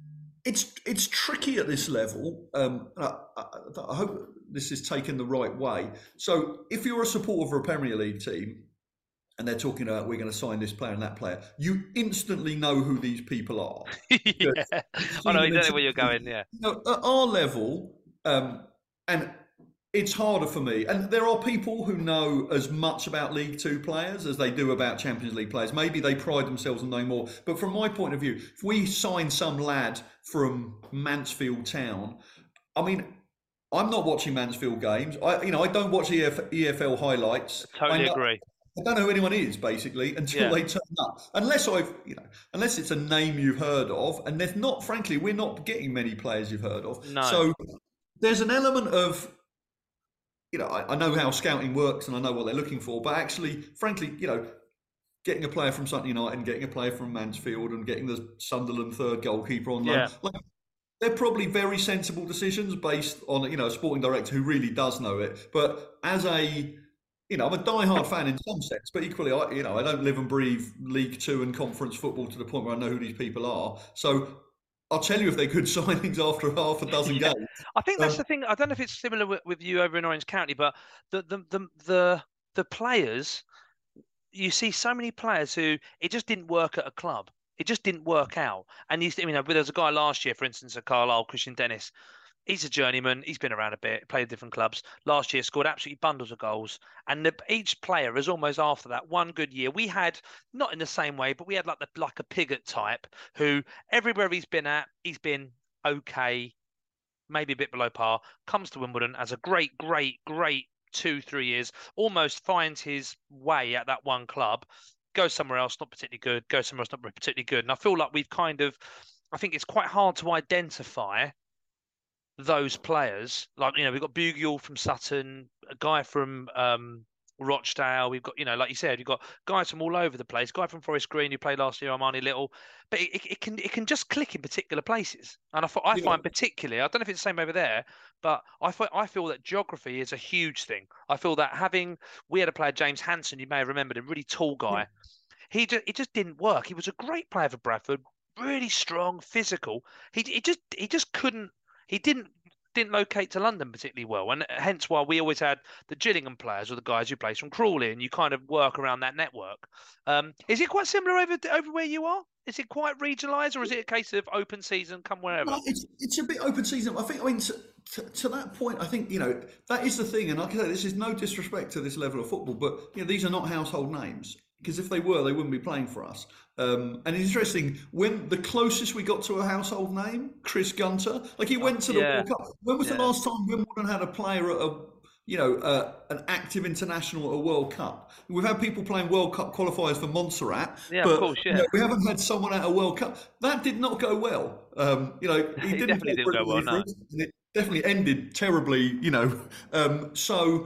S7: it's it's tricky at this level. Um, I, I, I hope this is taken the right way. So if you're a supporter of a Premier League team, and they're talking about we're going to sign this player and that player, you instantly know who these people are.
S6: yeah. I know exactly where you're going, yeah.
S7: You know, at our level, um, and it's harder for me. And there are people who know as much about League Two players as they do about Champions League players. Maybe they pride themselves on knowing more. But from my point of view, if we sign some lad from Mansfield Town, I mean, I'm not watching Mansfield games. I, you know, I don't watch E F L highlights.
S6: Totally
S7: I know,
S6: agree.
S7: I don't know who anyone is basically until yeah. they turn up. Unless I've, you know, unless it's a name you've heard of, and there's not. Frankly, we're not getting many players you've heard of.
S6: No.
S7: So there's an element of, you know, I, I know how scouting works and I know what they're looking for, but actually, frankly, you know, getting a player from Sutton United and getting a player from Mansfield and getting the Sunderland third goalkeeper on loan,
S6: yeah.
S7: like, they're probably very sensible decisions based on, you know, a sporting director who really does know it. But as a You know, I'm a diehard fan in some sense, but equally, I, you know, I don't live and breathe League Two and conference football to the point where I know who these people are. So I'll tell you if they're good signings after half a dozen yeah. games.
S6: I think that's
S7: um,
S6: the thing. I don't know if it's similar with, with you over in Orange County, but the, the the the the players, you see so many players who it just didn't work at a club. It just didn't work out. And you, you know, there was a guy last year, for instance, at Carlisle, Christian Dennis. He's a journeyman. He's been around a bit, played at different clubs. Last year, scored absolutely bundles of goals. And the, each player is almost after that one good year. We had, not in the same way, but we had like the like a Pigott type who everywhere he's been at, he's been okay, maybe a bit below par, comes to Wimbledon as a great, great, great two, three years, almost finds his way at that one club, goes somewhere else, not particularly good, goes somewhere else, not particularly good. And I feel like we've kind of, I think it's quite hard to identify those players. Like, you know, we've got Bugiel from Sutton, a guy from um, Rochdale. We've got, you know, like you said, you've got guys from all over the place. Guy from Forest Green who played last year, Armani Little. But it, it can it can just click in particular places. And I, I
S7: Yeah.
S6: find particularly, I don't know if it's the same over there, but I find, I feel that geography is a huge thing. I feel that having, we had a player, James Hanson, you may have remembered him, really tall guy. He just, it just didn't work. He was a great player for Bradford, really strong, physical. He, he just he just couldn't, he didn't didn't locate to London particularly well, and hence why we always had the Gillingham players or the guys who play from Crawley, and you kind of work around that network. Um, is it quite similar over over where you are? Is it quite regionalised, or is it a case of open season, come wherever?
S7: No, it's, it's a bit open season. I think, I mean, to, to, to that point, I think, you know, that is the thing. And like I say, this is no disrespect to this level of football, but, you know, these are not household names. Because if they were, they wouldn't be playing for us. Um, and it's interesting, when the closest we got to a household name, Chris Gunter, like he went to the
S6: yeah.
S7: World Cup. When was
S6: Yeah.
S7: the last time Wimbledon had a player at a, you know, uh, an active international at a World Cup? We've had people playing World Cup qualifiers for Montserrat,
S6: Yeah,
S7: but
S6: of course, yeah.
S7: you know, we haven't had someone at a World Cup. That did not go well. Um, you know, he
S6: It
S7: didn't
S6: definitely didn't go well, no.
S7: and it definitely ended terribly. You know, um, so.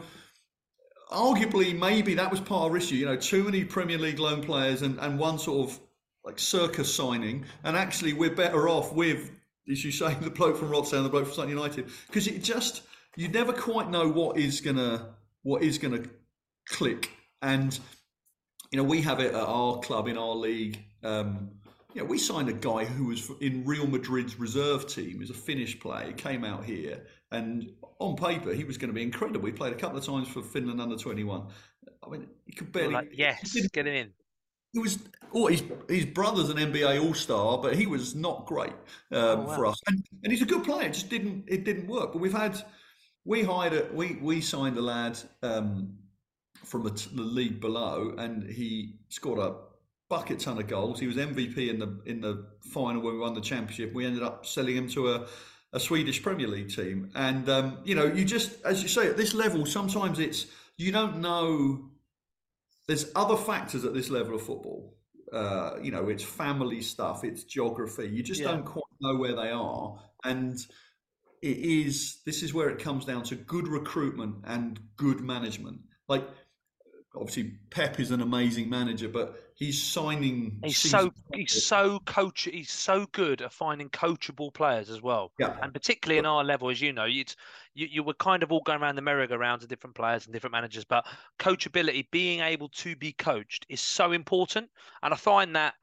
S7: Arguably, maybe that was part of our issue. You know, too many Premier League loan players and, and one sort of like circus signing. And actually, we're better off with, as you say, the bloke from Rochdale and the bloke from Sutton United, because it just, you never quite know what is gonna what is gonna click. And you know, we have it at our club in our league. Um, you know, we signed a guy who was in Real Madrid's reserve team. He's a Finnish player. He came out here, and on paper, he was going to be incredible. He played a couple of times for Finland under twenty-one. I mean, he could barely.
S6: Like, yes, get him in.
S7: He was. Oh, his his brother's an N B A All Star, but he was not great um,
S6: Oh, wow.
S7: for us. And, and he's a good player. It just didn't. It didn't work. But we've had. We hired a. We we signed a lad um, from the, the league below, and he scored a bucket ton of goals. He was M V P in the in the final when we won the championship. We ended up selling him to a. a Swedish Premier League team. And, um, you know, you just, as you say, at this level, sometimes it's, you don't know, there's other factors at this level of football. Uh, you know, it's family stuff, it's geography. You just
S6: Yeah.
S7: don't quite know where they are. And it is, this is where it comes down to good recruitment and good management. Like, obviously, Pep is an amazing manager, but he's signing.
S6: He's
S7: season-
S6: so he's so coach. He's so good at finding coachable players as well.
S7: Yeah.
S6: And particularly in our level, as you know, you'd, you you were kind of all going around the merry-go-round to different players and different managers. But coachability, being able to be coached, is so important. And I find that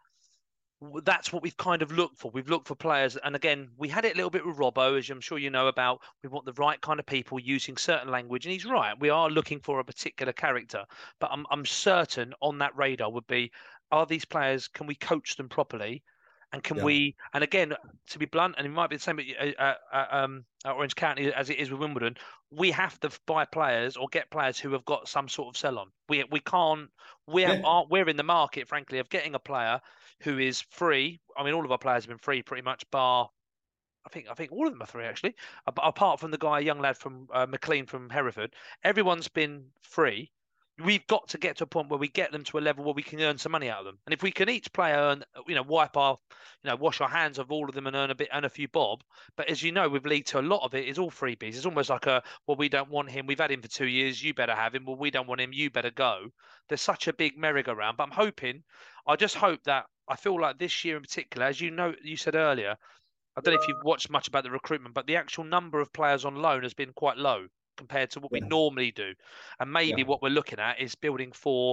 S6: that's what we've kind of looked for. We've looked for players, and again, we had it a little bit with Robbo, as I'm sure you know about. We want the right kind of people using certain language, and he's right. We are looking for a particular character, but I'm I'm certain on that radar would be: are these players? Can we coach them properly? And can
S7: Yeah.
S6: we? And again, to be blunt, and it might be the same at, uh, uh, um, at Orange County as it is with Wimbledon. We have to buy players or get players who have got some sort of sell on. We we can't. We
S7: Yeah.
S6: are we're in the market, frankly, of getting a player who is free. I mean, all of our players have been free pretty much, bar I think I think all of them are free actually, Ap- apart from the guy, a young lad from uh, McLean from Hereford. Everyone's been free. We've got to get to a point where we get them to a level where we can earn some money out of them. And if we can each player earn, you know, wipe our, you know, wash our hands of all of them and earn a bit, earn a few bob. But as you know, with League Two, a lot of it is all freebies. It's almost like a, well, we don't want him. We've had him for two years. You better have him. Well, we don't want him. You better go. There's such a big merry-go-round. But I'm hoping, I just hope that, I feel like this year in particular, as you know, you said earlier, I don't know if you've watched much about the recruitment, but the actual number of players on loan has been quite low compared to what we
S7: Yeah.
S6: normally do. And maybe
S7: Yeah.
S6: what we're looking at is building for,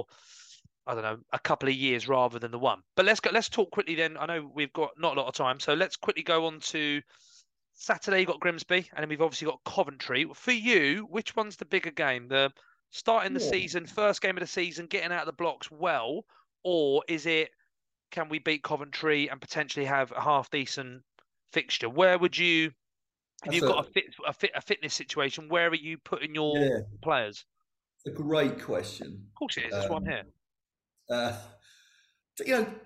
S6: I don't know, a couple of years rather than the one. But let's go. Let's talk quickly then. I know we've got not a lot of time, so let's quickly go on to Saturday. You've got Grimsby, and then we've obviously got Coventry. For you, which one's the bigger game? The starting the
S7: Yeah.
S6: season, first game of the season, getting out of the blocks well, or is it, can we beat Coventry and potentially have a half decent fixture? Where would you, if
S7: That's
S6: you've
S7: a-
S6: got a fit, a fit, a fitness situation, where are you putting your
S7: Yeah.
S6: players?
S7: It's a great question.
S6: Of course it is. That's why I'm
S7: Um,
S6: here.
S7: Uh, so, you know,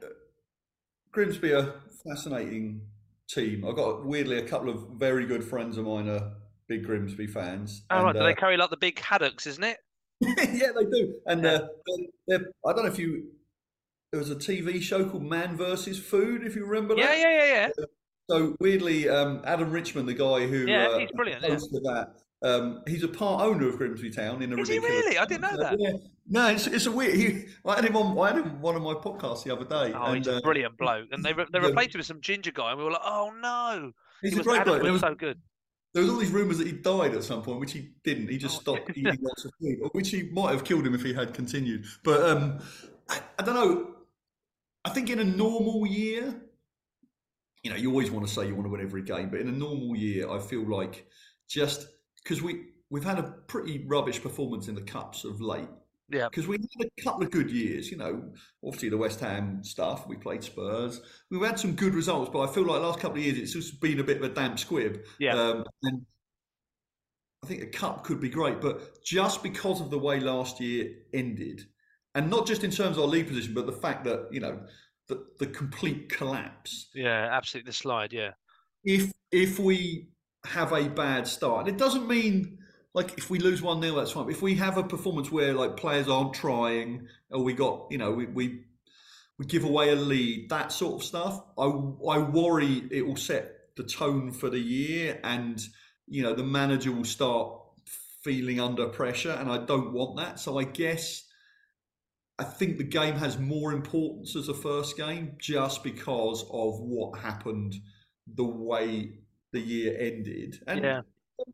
S7: Grimsby are a fascinating team. I've got weirdly a couple of very good friends of mine are big Grimsby fans.
S6: Oh, right.
S7: and,
S6: Do they
S7: uh,
S6: carry like the big haddocks, isn't it?
S7: yeah, they do. And
S6: Yeah.
S7: uh, they're, they're, I don't know if you. There was a T V show called Man versus Food. If you remember
S6: Yeah,
S7: that.
S6: yeah, yeah, yeah.
S7: So weirdly, um, Adam Richmond, the guy who
S6: Yeah,
S7: uh,
S6: he's brilliant. Yeah.
S7: hosted that, um, he's a part owner of Grimsby Town in a
S6: Is he
S7: ridiculous.
S6: really? I didn't know that.
S7: Yeah. No, it's, it's a weird. He, I had him on. I had him on one of my podcasts the other day.
S6: Oh,
S7: and,
S6: he's a
S7: uh,
S6: brilliant bloke, and they re- they
S7: the-
S6: replaced him with some ginger guy, and we were like, oh no.
S7: He's
S6: He
S7: a
S6: was,
S7: great
S6: Adam
S7: bloke. There
S6: was
S7: was-
S6: so good.
S7: There was all these rumours that he died at some point, which he didn't. He just
S6: Oh.
S7: stopped eating lots of food, which he might have killed him if he had continued. But um, I, I don't know. I think in a normal year, you know, you always want to say you want to win every game, but in a normal year, I feel like just because we we've had a pretty rubbish performance in the cups of late.
S6: Yeah.
S7: Because we had a couple of good years, you know, obviously the West Ham stuff, we played Spurs. We've had some good results, but I feel like the last couple of years it's just been a bit of a damp squib.
S6: Yeah.
S7: Um, and I think a cup could be great, but just because of the way last year ended, and not just in terms of our league position, but the fact that, you know, the, the complete collapse.
S6: Yeah, absolutely. The slide, yeah.
S7: If if we have a bad start, and it doesn't mean like if we lose one nil, that's fine. If we have a performance where like players aren't trying, or we got, you know, we we, we give away a lead, that sort of stuff, I I worry it will set the tone for the year, and you know the manager will start feeling under pressure, and I don't want that. So I guess I think the game has more importance as a first game just because of what happened, the way the year ended. And,
S6: yeah.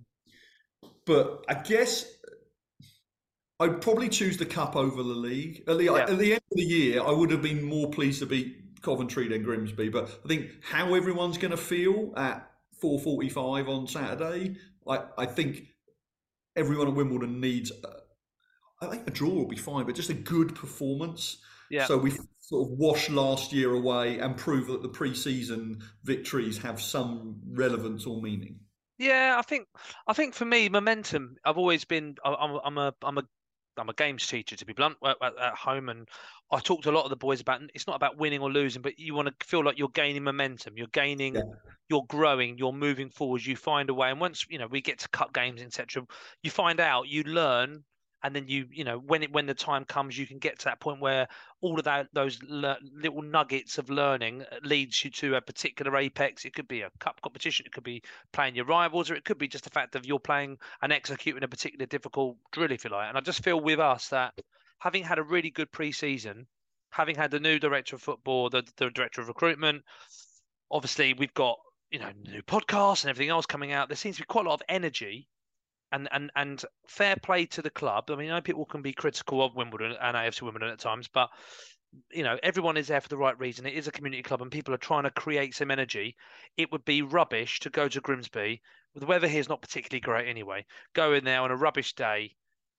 S7: But I guess I'd probably choose the cup over the league. At the,
S6: Yeah.
S7: at the end of the year, I would have been more pleased to beat Coventry than Grimsby. But I think how everyone's going to feel at four forty-five on Saturday, I, I think everyone at Wimbledon needs, uh, I think a draw will be fine, but just a good performance.
S6: Yeah.
S7: So we sort of wash last year away and prove that the pre-season victories have some relevance or meaning.
S6: Yeah, I think I think for me, momentum. I've always been. I- I'm, I'm a I'm a I'm a games teacher, to be blunt, at, at at home, and I talk to a lot of the boys about. It's not about winning or losing, but you want to feel like you're gaining momentum. You're gaining.
S7: Yeah.
S6: You're growing. You're moving forwards. You find a way, and once you know we get to cup games, et cetera. You find out. You learn. And then you, you know, when it when the time comes, you can get to that point where all of that those le- little nuggets of learning leads you to a particular apex. It could be a cup competition, it could be playing your rivals, or it could be just the fact of you're playing and executing a particularly difficult drill, if you like. And I just feel with us that having had a really good pre-season, having had the new director of football, the, the director of recruitment, obviously we've got you know new podcasts and everything else coming out. There seems to be quite a lot of energy. And, and and fair play to the club. I mean, I know people can be critical of Wimbledon and A F C Wimbledon at times, but you know, everyone is there for the right reason. It is a community club, and people are trying to create some energy. It would be rubbish to go to Grimsby. The weather here is not particularly great anyway. Go in there on a rubbish day.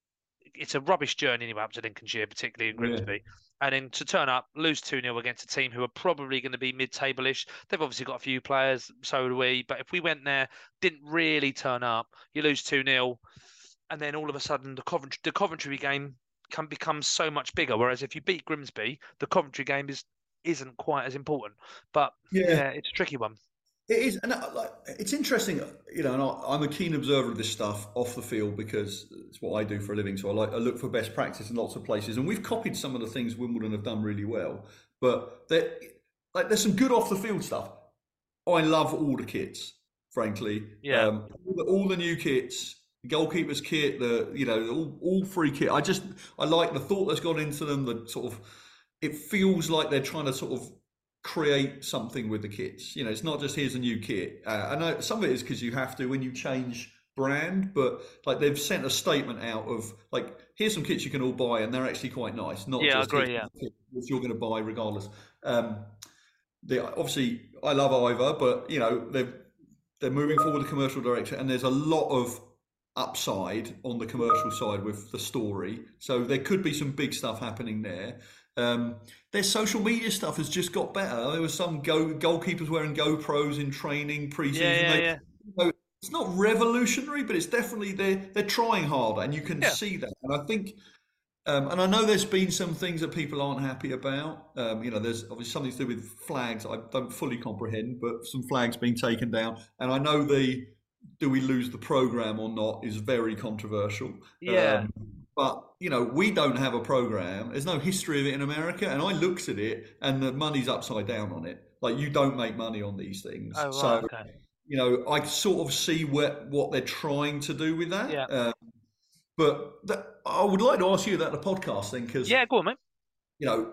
S6: It's a rubbish journey anyway up to Lincolnshire, particularly in Grimsby. Yeah. And then to turn up, lose two nil against a team who are probably going to be mid-table-ish. They've obviously got a few players, so do we. But if we went there, didn't really turn up, you lose two nil, and then all of a sudden the Coventry, the Coventry game can become so much bigger. Whereas if you beat Grimsby, the Coventry game is, isn't quite as important. But yeah, yeah it's a tricky one.
S7: It is, and like, it's interesting, you know, and I'm a keen observer of this stuff off the field because it's what I do for a living. So I like I look for best practice in lots of places, and we've copied some of the things Wimbledon have done really well. But there, like, there's some good off the field stuff. I love all the kits, frankly.
S6: Yeah.
S7: Um, all, the, all the new kits, the goalkeeper's kit, the you know, all, all free kit. I just I like the thought that's gone into them. The sort of it feels like they're trying to sort of create something with the kits. You know, it's not just here's a new kit. Uh, I know some of it is because you have to when you change brand, but like they've sent a statement out of like, here's some kits you can all buy, and they're actually quite nice. Not
S6: yeah,
S7: just
S6: I agree. Yeah,
S7: which you're going to buy regardless. Um, they obviously I love Ivor, but you know they're they're moving forward the commercial direction, and there's a lot of upside on the commercial side with the story. So there could be some big stuff happening there. Um, their social media stuff has just got better. There was some go, goalkeepers wearing GoPros in training pre-season.
S6: Yeah, yeah,
S7: they,
S6: yeah.
S7: You know, it's not revolutionary, but it's definitely they're they're trying harder, and you can
S6: yeah.
S7: see that. And I think, um, and I know there's been some things that people aren't happy about. Um, you know, there's obviously something to do with flags I don't fully comprehend, but some flags being taken down. And I know the do we lose the program or not is very controversial.
S6: Yeah.
S7: Um, But, you know, we don't have a program. There's no history of it in America. And I looked at it and the money's upside down on it. Like, you don't make money on these things.
S6: Oh, right,
S7: so,
S6: okay.
S7: you know, I sort of see what, what they're trying to do with that.
S6: Yeah.
S7: Um, but that, I would like to ask you about the podcast thing, because,
S6: yeah, go on, mate.
S7: you know,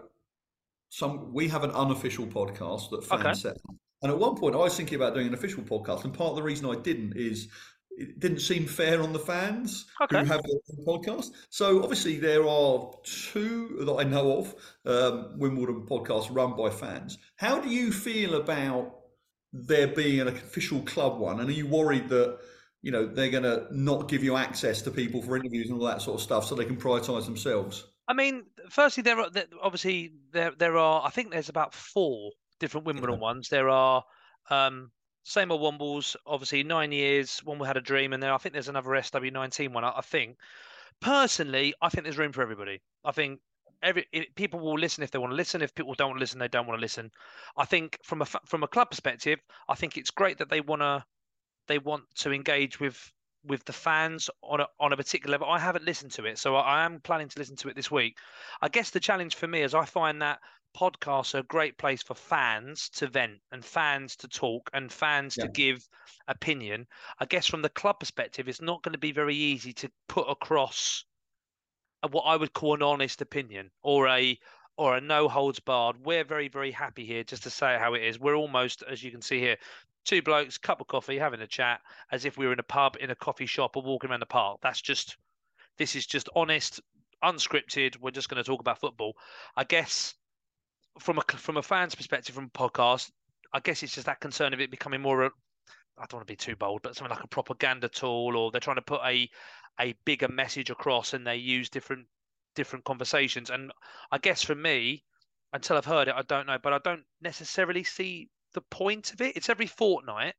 S7: some we have an unofficial podcast that fans
S6: Okay.
S7: set up. And at one point, I was thinking about doing an official podcast, and part of the reason I didn't is it didn't seem fair on the fans
S6: Okay.
S7: who have their own podcast. So obviously there are two that I know of, um, Wimbledon podcasts run by fans. How do you feel about there being an official club one? And are you worried that, you know, they're going to not give you access to people for interviews and all that sort of stuff so they can prioritise themselves?
S6: I mean, firstly, there are obviously there there are. I think there's about four different Wimbledon
S7: Yeah.
S6: ones. There are um, same old Wombles, obviously nine years. One we had a dream, and there I think there's another S W nineteen one. I, I think personally, I think there's room for everybody. I think every it, people will listen if they want to listen. If people don't want to listen, they don't want to listen. I think from a from a club perspective, I think it's great that they wanna they want to engage with. with the fans on a, on a particular level. I haven't listened to it, so I am planning to listen to it this week. I guess the challenge for me is I find that podcasts are a great place for fans to vent and fans to talk and fans
S7: Yeah.
S6: to give opinion. I guess from the club perspective, it's not going to be very easy to put across a- what I would call an honest opinion or a or a no holds barred. We're very, very happy here just to say how it is. We're almost, as you can see here, two blokes, cup of coffee, having a chat as if we were in a pub, in a coffee shop, or walking around the park. That's just, this is just honest, unscripted. We're just going to talk about football. I guess from a from a fan's perspective, from a podcast, I guess it's just that concern of it becoming more, a, I don't want to be too bold, but something like a propaganda tool, or they're trying to put a a bigger message across, and they use different different conversations. And I guess for me, until I've heard it, I don't know, but I don't necessarily see the point of it. It's every fortnight,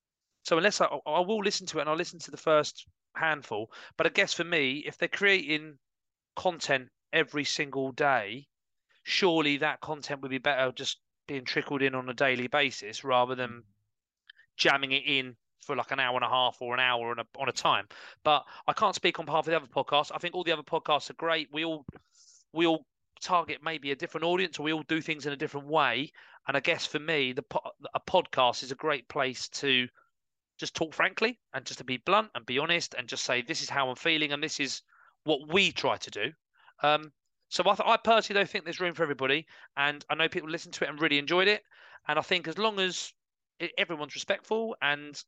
S6: so unless I, I will listen to it, and I'll listen to the first handful. But I guess for me, if they're creating content every single day, surely that content would be better just being trickled in on a daily basis rather than jamming it in for like an hour and a half or an hour on a, on a time. But I can't speak on behalf of the other podcasts. I think all the other podcasts are great. We all we all target maybe a different audience, or we all do things in a different way. And I guess for me, the a podcast is a great place to just talk frankly and just to be blunt and be honest and just say, this is how I'm feeling and this is what we try to do. Um, so I, th- I personally don't think there's room for everybody. And I know people listened to it and really enjoyed it. And I think as long as it, everyone's respectful and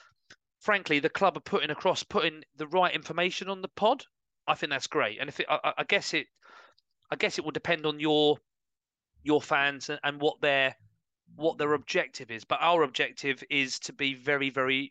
S6: frankly, the club are putting across, putting the right information on the pod, I think that's great. And if it, I, I guess it, I guess it will depend on your your fans and, and what their what their objective is. But our objective is to be very, very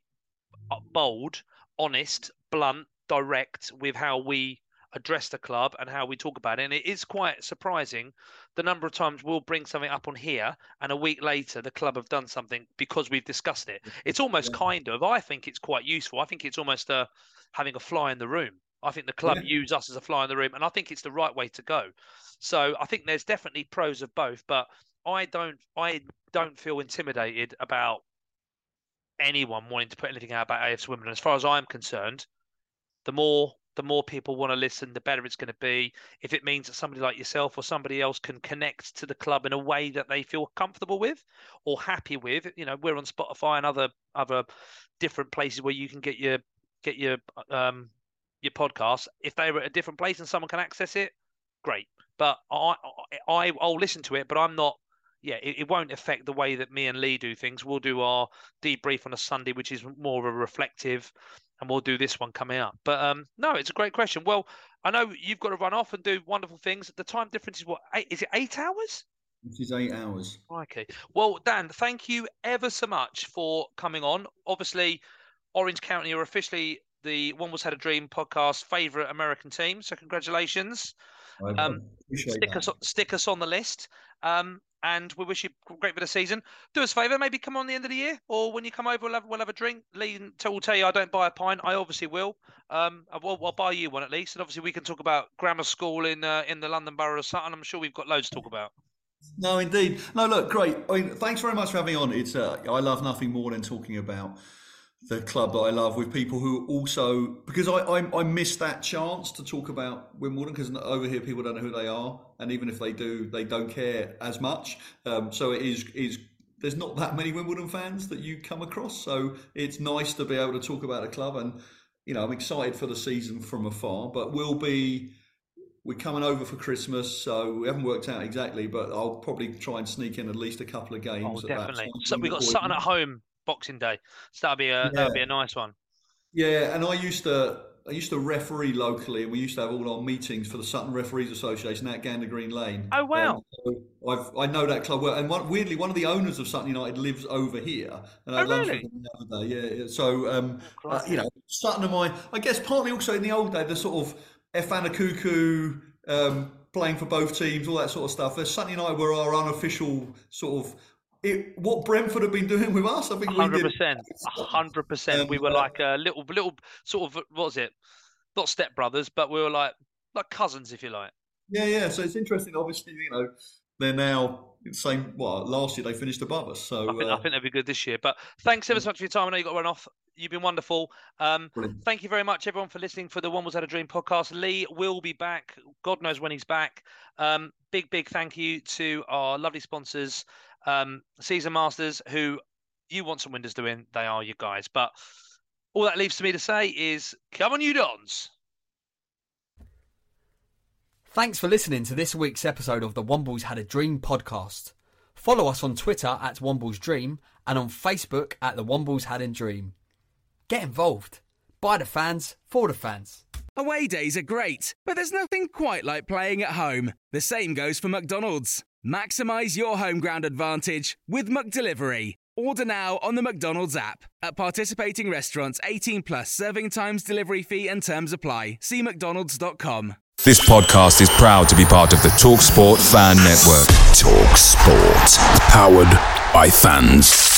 S6: bold, honest, blunt, direct with how we address the club and how we talk about it. And it is quite surprising the number of times we'll bring something up on here and a week later the club have done something because we've discussed it. It's almost yeah. kind of, I think it's quite useful. I think it's almost uh, having a fly in the room. I think the club yeah. use us as a fly in the room, and I think it's the right way to go. So I think there's definitely pros of both, but I don't I don't feel intimidated about anyone wanting to put anything out about A F C Wimbledon. As far as I'm concerned, the more the more people want to listen, the better it's going to be. If it means that somebody like yourself or somebody else can connect to the club in a way that they feel comfortable with or happy with, you know, we're on Spotify and other other different places where you can get your get your um your podcast. If they're at a different place and someone can access it, great. But I, I I'll listen to it, but I'm not. Yeah, it, it won't affect the way that me and Lee do things. We'll do our debrief on a Sunday, which is more of a reflective, and we'll do this one coming up. But um, no, it's a great question. Well, I know you've got to run off and do wonderful things. The time difference is what? Eight, is it eight hours?
S7: It is eight hours.
S6: Okay. Well, Dan, thank you ever so much for coming on. Obviously, Orange County are officially the One Was Had a Dream podcast favourite American team. So congratulations.
S7: I
S6: um, stick
S7: that.
S6: us stick us on the list. Um, and we wish you a great bit of season. Do us a favour, maybe come on the end of the year, or when you come over, we'll have, we'll have a drink. Lee will tell you I don't buy a pint. I obviously will. Um, I'll, I'll buy you one at least. And obviously we can talk about grammar school in uh, in the London Borough of Sutton. I'm sure we've got loads to talk about.
S7: No, indeed. No, look, great. I mean, thanks very much for having me on. It's uh, I love nothing more than talking about the club that I love with people who also, because I, I I miss that chance to talk about Wimbledon, because over here people don't know who they are, and even if they do, they don't care as much. Um, so it is is there's not that many Wimbledon fans that you come across. So it's nice to be able to talk about a club. And, you know, I'm excited for the season from afar, but we'll be, we're coming over for Christmas. So we haven't worked out exactly, but I'll probably try and sneak in at least a couple of games.
S6: Oh, definitely. So we've got Sutton at home Boxing Day. So that'll be a, yeah. that'll be a nice one. Yeah.
S7: And I used to, I used to referee locally, and we used to have all our meetings for the Sutton Referees Association at Gander Green Lane.
S6: Oh, wow.
S7: Um, so I've, I know that club well. And one, weirdly, one of the owners of Sutton United lives over here. And I
S6: oh,
S7: learned
S6: really?
S7: from him the other day. Yeah, yeah. So, um, oh, uh, you know, Sutton and I, I guess partly also in the old day, the sort of Efana Kuku, um, playing for both teams, all that sort of stuff. The Sutton United were our unofficial sort of, It, what Brentford have been doing with us, I think we
S6: hundred percent, hundred percent. We were like a little, little sort of, what was it? Not stepbrothers, but we were like like cousins, if you like.
S7: Yeah, yeah. So it's interesting. Obviously, you know, they're now same. Well, last year they finished above us. So
S6: I think,
S7: uh,
S6: I think they'll be good this year. But thanks ever so much for your time. I know you got to run off. You've been wonderful. Um, thank you very much, everyone, for listening for the One Was Had a Dream podcast. Lee will be back. God knows when he's back. Um, big, big thank you to our lovely sponsors. Um, Season Masters, who you want some windows doing, they are you guys. But all that leaves to me to say is, come on, you Dons.
S8: Thanks for listening to this week's episode of the Wombles Had a Dream podcast. Follow us on Twitter at Wombles Dream and on Facebook at the Wombles Had a Dream. Get involved. By the fans, for the fans.
S5: Away days are great, but there's nothing quite like playing at home. The same goes for McDonald's. Maximise your home ground advantage with McDelivery. Order now on the McDonald's app. At participating restaurants, eighteen plus, serving times, delivery fee and terms apply. See mcdonalds dot com.
S1: This podcast is proud to be part of the TalkSport Fan Network.
S2: TalkSport. Powered by fans.